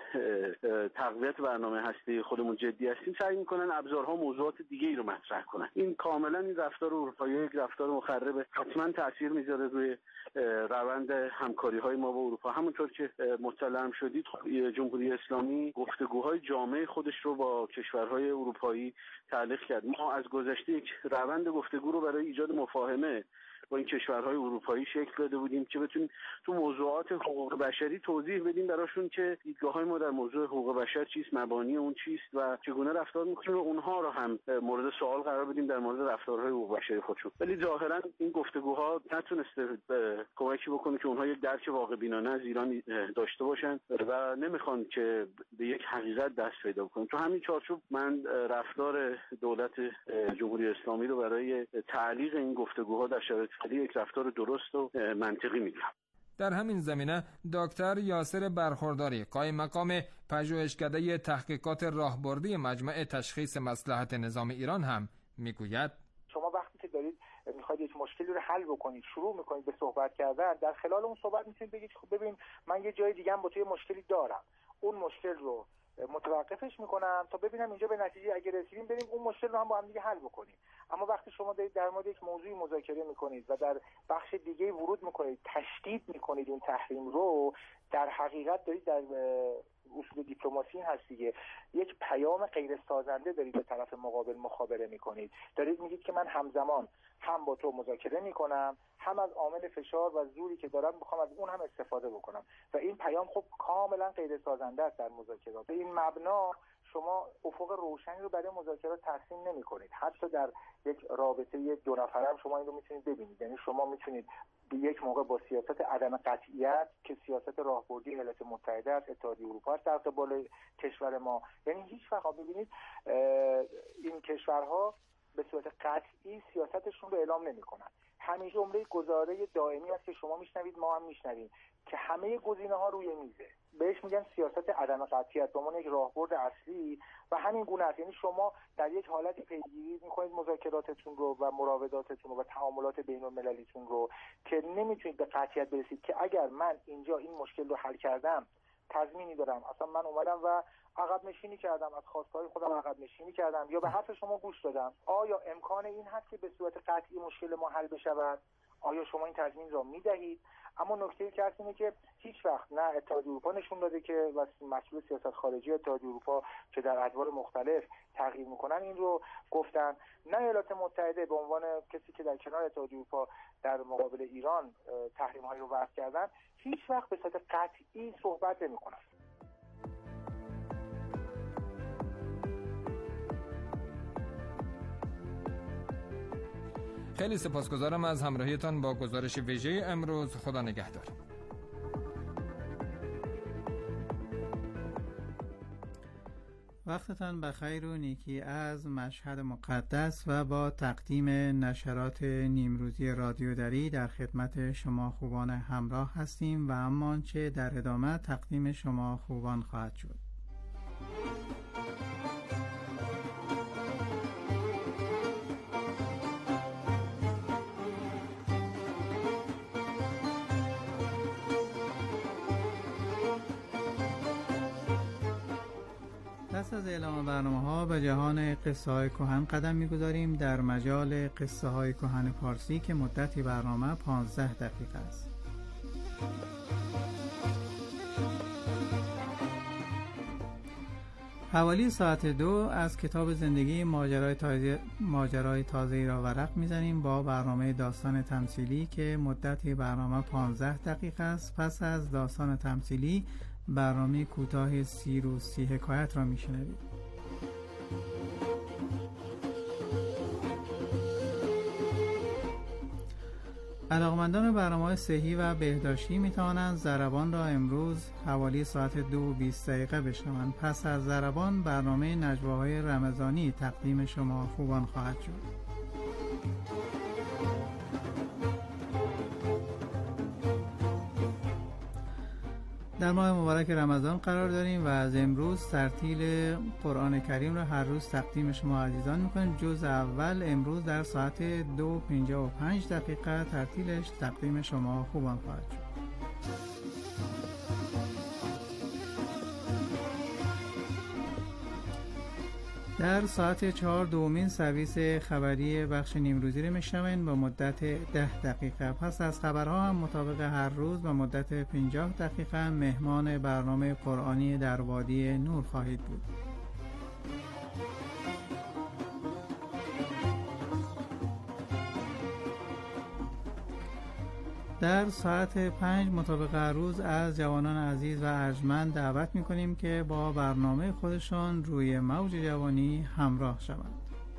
تقویت برنامه هستی خودمون جدی هستیم، سعی می‌کنن ابزارها موضوعات دیگه‌ای رو مطرح کنن. این کاملا این رفتار رفتار اروپایی یک رفتار مخرب، حتما تاثیر میذاره روی روند همکاری‌های ما با اروپا. همونطور که مطلع هم شدید، جمهوری اسلامی گفتگوهای جامع خودش رو با کشورهای اروپایی تعلیق کرد. ما از گذشته یک روند گفتگو رو برای ایجاد مفاهمه با این کشورهای اروپایی شکل داده بودیم که بتونیم تو موضوعات حقوق بشری توضیح بدیم براشون که دیدگاه‌های ما در موضوع حقوق بشر چیست، مبانی اون چیست و چگونه رفتار می‌کنیم و اونها رو هم مورد سوال قرار بدیم در مورد رفتارهای حقوق بشری خودشون. ولی ظاهراً این گفتگوها نتونسته کمکی بکنه که اونها یک درک واقع بینانه از ایران داشته باشن و نمیخوان که به یک حقیقت دست پیدا کنن. تو همین چارچوب من رفتار دولت جمهوری اسلامی رو برای تعلیق این گفتگوها در شرایط یک رفتار درست و منطقی می‌دونم. در همین زمینه دکتر یاسر برخورداری قائم مقام پژوهشکده تحقیقات راهبردی مجمع تشخیص مصلحت نظام ایران هم میگوید شما وقتی که دارید میخواید یک مشکلی رو حل بکنید، شروع میکنید به صحبت کردن، در خلال اون صحبت میتونید بگید خب ببین من یه جای دیگه هم با تو مشکلی دارم، اون مشکل رو متوقفش میکنم تا ببینم اینجا به نتیجه اگه رسیدیم بریم اون مشکل رو هم با هم دیگه حل بکنیم. اما وقتی شما دارید در مورد یک موضوعی مذاکره میکنید و در بخش دیگه ورود میکنید، تشدید میکنید اون تحریم رو، در حقیقت دارید در اصول دیپلماسی هست دیگه یک پیام غیر سازنده دارید به طرف مقابل مخابره میکنید. دارید میگید که من همزمان هم با تو مذاکره میکنم، هم از عامل فشار و زوری که دارم میخوام از اون هم استفاده بکنم و این پیام خب کاملا غیر سازنده است در مذاکرات. به این مبنا شما افق روشنی رو برای مذاکرات ترسیم نمی کنید. حتی در یک رابطه دو نفره هم شما این رو میتونید ببینید. یعنی شما میتونید به یک موقع با سیاست عدم قطعیت که سیاست راهبردی ایالات متحده است، اتحادیه اروپا است در قبال کشور ما، یعنی هیچ وقت ببینید این کشورها به صورت قطعی سیاستشون رو اعلام نمی‌کنن. همین جمله گزاره دائمی است که شما میشنوید، ما هم میشنویم که همه گزینه‌ها روی میزه. بهش میگن سیاست عدم قطعیت به عنوان یک راهبرد اصلی و همین گونه است. یعنی شما در یک حالتی پیگیری میکنید مذاکراتتون رو و مراوداتتون رو و تعاملات بین‌المللیتون رو که نمیتونید به قطعیت برسید که اگر من اینجا این مشکل رو حل کردم تضمینی دارم، اصلا من اومدم و عقب نشینی کردم، از خواستهای خودم عقب نشینی کردم یا به حرف شما گوش دادم، آیا امکان این هست که به صورت قطعی مشکل ما حل بشود؟ آیا شما این تضمین را میدهید؟ اما نکته که هست اینه که هیچ وقت نه اتحادیه اروپا نشون داده که و مسئول سیاست خارجی اتحادیه اروپا که در ادوار مختلف تغییر میکنن این رو گفتن، نه ایالات متحده به عنوان کسی که در کنار اتحادیه اروپا در مقابل ایران تحریم هایی رو وضع کردن، هیچ وقت به صورت قطعی صحبت نمیکنن. خیلی سپاسگزارم از همراهیتان با گزارش ویژه امروز. خدا نگهدار. وقتتان بخیر و نیکی از مشهد مقدس و با تقدیم نشرات نیمروزی رادیو دری در خدمت شما خوبان همراه هستیم و اما آنچه در ادامه تقدیم شما خوبان خواهد شد. پس از اعلام برنامه ها به جهان قصه های کهن قدم میگذاریم در مجال قصه های کهن فارسی که مدتی برنامه پانزده دقیقه است. حوالی ساعت دو از کتاب زندگی ماجرای تازه ماجرای تازه‌ای را ورق میزنیم با برنامه داستان تمثیلی که مدتی برنامه پانزده دقیقه است. پس از داستان تمثیلی برنامه کوتاه سی روز سی حکایت را میشنوید. علاقمندان برنامه صحی و بهداشتی می توانند ضربان را امروز حوالی ساعت دو و بیست دقیقه بشنوند. پس از ضربان برنامه نجواهای رمضانی تقدیم شما خوبان خواهد شد. در ماه مبارک رمضان قرار داریم و از امروز ترتیل قرآن کریم را هر روز تقدیم شما عزیزان میکنیم. جزء اول امروز در ساعت دو و پنجاه و پنج دقیقه ترتیلش تقدیم شما خوبان خواهد شد. در ساعت چهار دومین سرویس خبری بخش نیمروزی رو میشنوین با مدت ده دقیقه. پس از خبرها هم مطابق هر روز با مدت پنجاه دقیقه مهمان برنامه قرآنی در وادی نور خواهید بود. در ساعت پنج مطابق هر روز از جوانان عزیز و ارجمند دعوت می‌کنیم که با برنامه خودشان روی موج جوانی همراه شوند.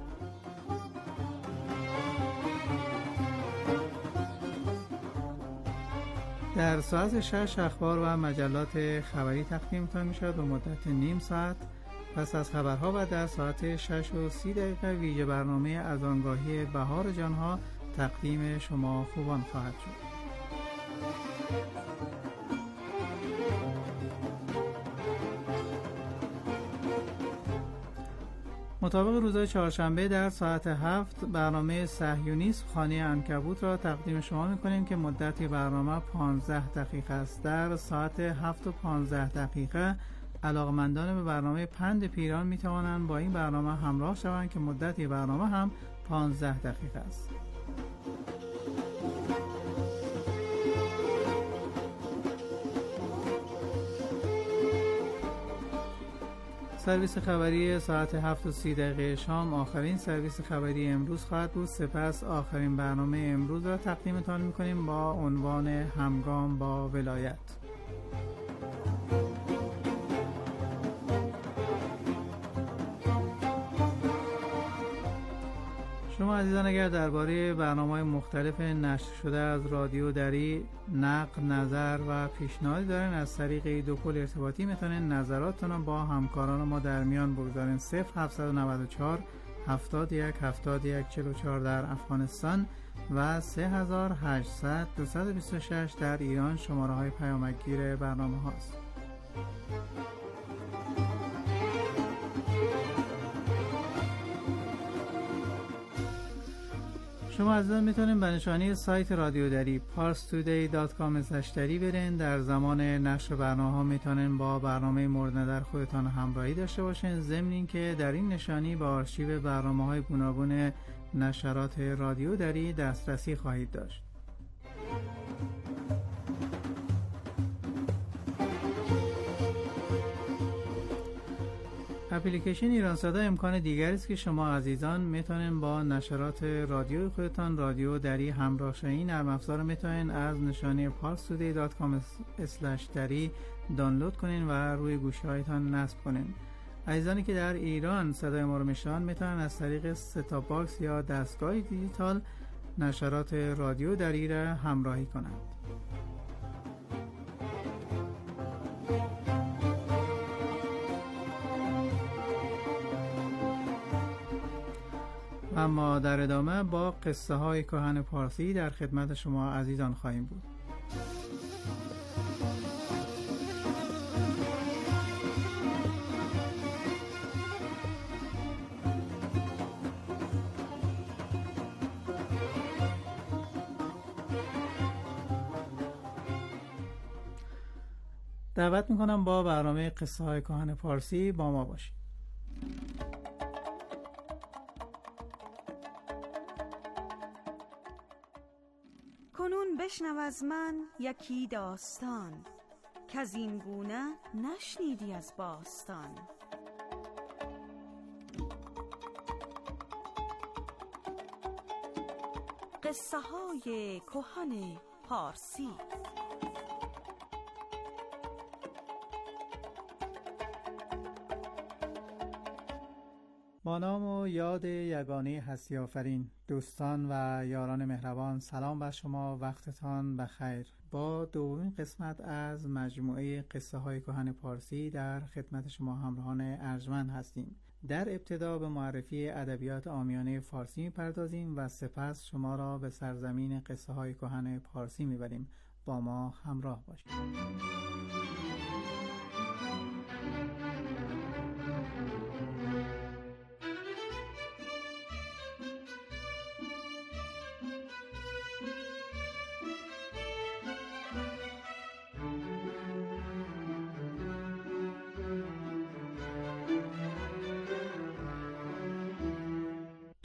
در ساعت شش اخبار و مجلات خبری تقدیمتان می‌شود به مدت نیم ساعت. پس از خبرها و در ساعت شش و سی دقیقه ویژه برنامه از آنگاهی بهار جانها تقدیم شما خوبان خواهد شد. مطابق روزهای چهارشنبه در ساعت هفت برنامه صهیونیسم خانه عنکبوت را تقدیم شما می‌کنیم که مدت برنامه پانزده دقیقه است. در ساعت هفت و پانزده دقیقه علاقمندان به برنامه پند پیران می‌توانند با این برنامه همراه شوند که مدت برنامه هم پانزده دقیقه است. سرویس خبری ساعت هفت و سی دقیقه شام آخرین سرویس خبری امروز خواهد بود. سپس آخرین برنامه امروز را تقدیمتان می‌کنیم با عنوان همگام با ولایت. شما عزیزان اگر درباره برنامه‌های مختلف نشر شده از رادیو دری نقد، نظر و پیشنهادی دارین، از طریق دو پل ارتباطی میتونین نظراتتون رو با همکاران ما در میان بگذارین. صفر هفت نه چهار هفتاد و یک هفتاد و یک چهل و چهار در افغانستان و سه هزار و هشتصد دویست و بیست و شش در ایران شماره های پیامکگیر برنامه هاست. شما عزیزان میتونین به نشانی سایت رادیو دری پارس تودی دات کام اسلش دری برین. در زمان نشر برنامه ها میتونین با برنامه مورد نظر خودتان همراهی داشته باشین، ضمن اینکه در این نشانی به آرشیو برنامه های گوناگون نشرات رادیو دری دسترسی خواهید داشت. اپلیکیشن ایرانصدا امکان دیگری است که شما عزیزان میتونین با نشرات رادیوی خودتان رادیو دری همراه شوین. نرم افزار میتونین از نشانی پارس تودی دات کام اسلش دری دانلود کنین و روی گوشی‌هایتان نصب کنین. عزیزانی که در ایران صدای ما رو میشنون میتونن از طریق ستاپ باکس یا دستگاه دیجیتال نشرات رادیو دری را همراهی کنند. اما در ادامه با قصه های کهن پارسی در خدمت شما عزیزان خواهیم بود. دعوت میکنم با برنامه قصه های کهن پارسی با ما باشید. کنون بشنو از من یکی داستان که از این گونه نشنیدی از باستان. قصه های کهن پارسی. با نام و یاد یگانه هستی آفرین، دوستان و یاران مهربان، سلام بر شما، وقتتان بخیر. با دومین قسمت از مجموعه قصه های کهن پارسی در خدمت شما همراهان ارجمند هستیم. در ابتدا به معرفی ادبیات عامیانه فارسی می‌پردازیم و سپس شما را به سرزمین قصه های کهن پارسی می‌بریم. با ما همراه باشید.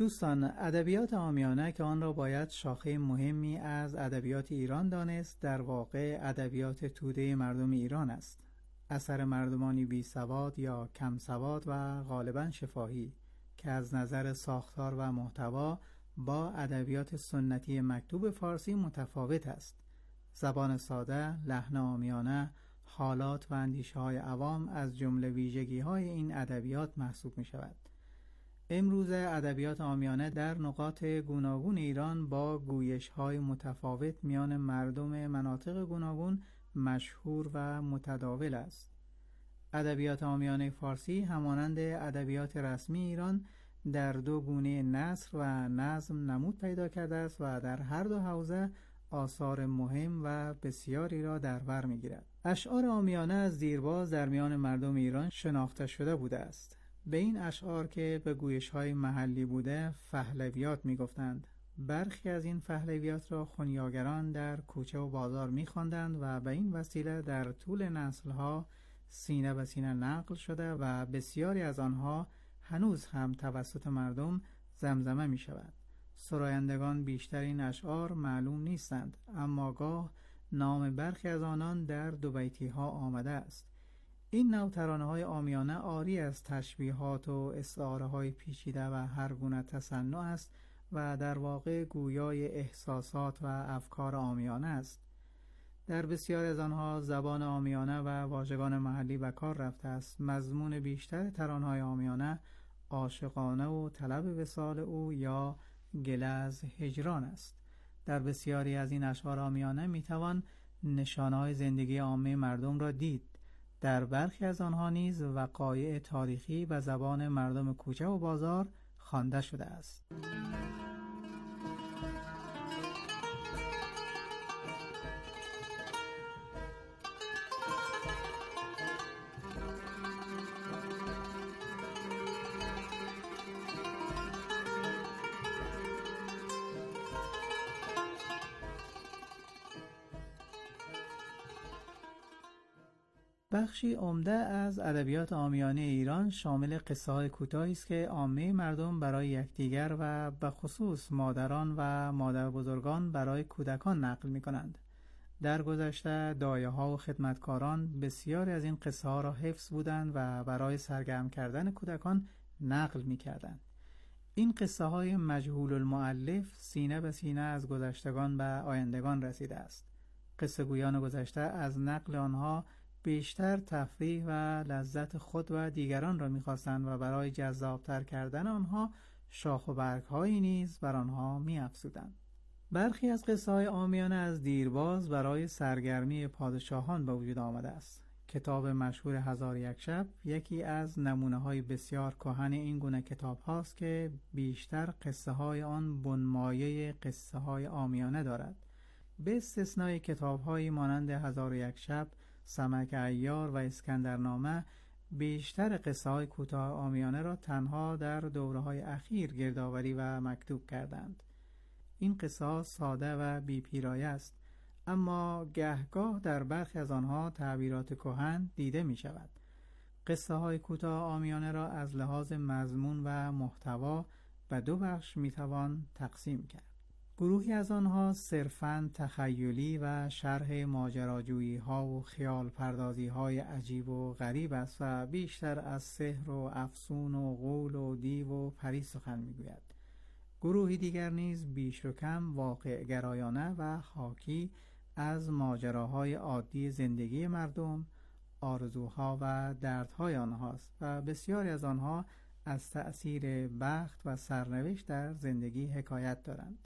دوستان، ادبیات عامیانه که آن را باید شاخه مهمی از ادبیات ایران دانست، در واقع ادبیات توده مردم ایران است. اثر مردمانی بی سواد یا کم سواد و غالباً شفاهی که از نظر ساختار و محتوا با ادبیات سنتی مکتوب فارسی متفاوت است. زبان ساده، لحن عامیانه، حالات و اندیشه‌های عوام از جمله ویژگی‌های این ادبیات محسوب می‌شود. امروز ادبیات عامیانه در نقاط گوناگون ایران با گویش‌های متفاوت میان مردم مناطق گوناگون مشهور و متداول است. ادبیات عامیانه فارسی همانند ادبیات رسمی ایران در دو گونه نثر و نظم نمود پیدا کرده است و در هر دو حوزه آثار مهم و بسیاری را در بر می‌گیرد. اشعار عامیانه از دیرباز در میان مردم ایران شناخته شده بوده است. به این اشعار که به گویش‌های محلی بوده پهلویات می‌گفتند. برخی از این پهلویات را خنیاگران در کوچه و بازار می‌خواندند و به این وسیله در طول نسل‌ها سینه به سینه نقل شده و بسیاری از آنها هنوز هم توسط مردم زمزمه می‌شود. سرایندگان بیشتر این اشعار معلوم نیستند، اما گاه نام برخی از آنان در دو بیتی‌ها آمده است. این نوع ترانه‌های عامیانه عاری از تشبیهات و استعاره‌های پیچیده و هر گونه تصنع است و در واقع گویای احساسات و افکار عامیانه است. در بسیاری از آنها زبان عامیانه و واژگان محلی به کار رفته است. مضمون بیشتر ترانه‌های عامیانه عاشقانه و طلب وصال او یا گله از هجران است. در بسیاری از این اشعار عامیانه میتوان نشانه‌های زندگی عامه مردم را دید. در برخی از آنها نیز وقایع تاریخی به زبان مردم کوچه و بازار خوانده شده است. بخشی عمده از ادبیات عامیانه ایران شامل قصه‌های کوتاهی است که عامه مردم برای یکدیگر و به خصوص مادران و مادربزرگان برای کودکان نقل می‌کنند. در گذشته دایه‌ها و خدمتکاران بسیاری از این قصه‌ها را حفظ بودند و برای سرگرم کردن کودکان نقل می‌کردند. این قصه‌های مجهول المؤلف سینه به سینه از گذشتگان به آیندگان رسیده است. قصه‌گویان گذشته از نقل آنها بیشتر تفریح و لذت خود و دیگران را می‌خواستند و برای جذاب‌تر کردن آنها شاخ و برگ‌هایی نیز بر آنها می‌افزودند. برخی از قصه‌های عامیانه از دیرباز برای سرگرمی پادشاهان به وجود آمده است. کتاب مشهور هزار و یک شب یکی از نمونه‌های بسیار کهن این گونه کتاب هاست که بیشتر قصه‌های آن بنمایه قصه‌های عامیانه دارد. به استثنای کتاب‌هایی مانند هزار و یک شب، سمک عیار و اسکندرنامه، بیشتر قصه‌های کوتاه عامیانه را تنها در دوره‌های اخیر گردآوری و مکتوب کردند. این قصه‌ها ساده و بی‌پیرایه است، اما گهگاه در برخی از آنها تعبیرات کهن دیده می‌شود. قصه‌های کوتاه عامیانه را از لحاظ مضمون و محتوا به دو بخش می‌توان تقسیم کرد. گروهی از آنها صرفاً تخیلی و شرح ماجراجویی ها و خیال پردازی های عجیب و غریب است و بیشتر از سحر و افسون و غول و دیو و پری سخن میگوید. گروهی دیگر نیز بیش و کم واقع گرایانه و حاکی از ماجراهای عادی زندگی مردم، آرزوها و دردهای آنهاست و بسیاری از آنها از تأثیر بخت و سرنوشت در زندگی حکایت دارند.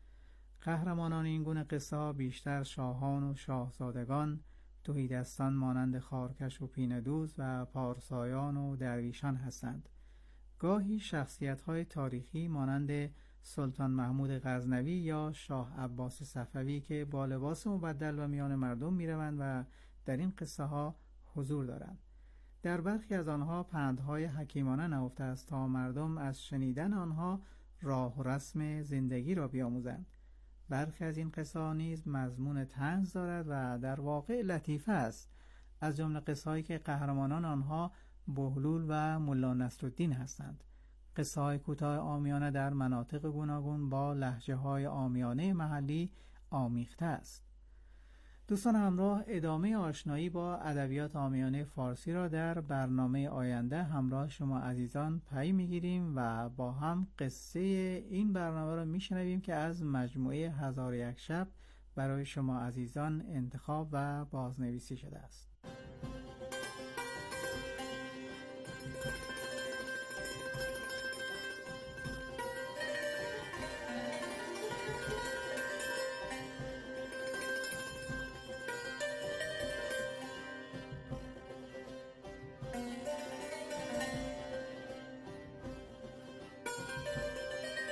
قهرمانان این گونه قصه ها بیشتر شاهان و شاهزادگان، تهیدستان مانند خارکش و پیندوز و پارسایان و درویشان هستند. گاهی شخصیت های تاریخی مانند سلطان محمود غزنوی یا شاه عباس صفوی که با لباس مبدل و میان مردم می روند و در این قصه ها حضور دارند. در برخی از آنها پندهای حکیمانه نهفته است تا مردم از شنیدن آنها راه و رسم زندگی را بیاموزند. برخی از این قصه نیز مضمون طنز دارد و در واقع لطیفه است، از جمله قصه‌هایی که قهرمانان آنها بهلول و ملا نصرالدین هستند. قصه های کوتاه عامیانه در مناطق گوناگون با لهجه های عامیانه محلی آمیخته است. دوستان همراه، ادامه آشنایی با ادبیات عامیانه فارسی را در برنامه آینده همراه شما عزیزان پی میگیریم و با هم قصه این برنامه را میشنویم که از مجموعه هزار و یک شب برای شما عزیزان انتخاب و بازنویسی شده است.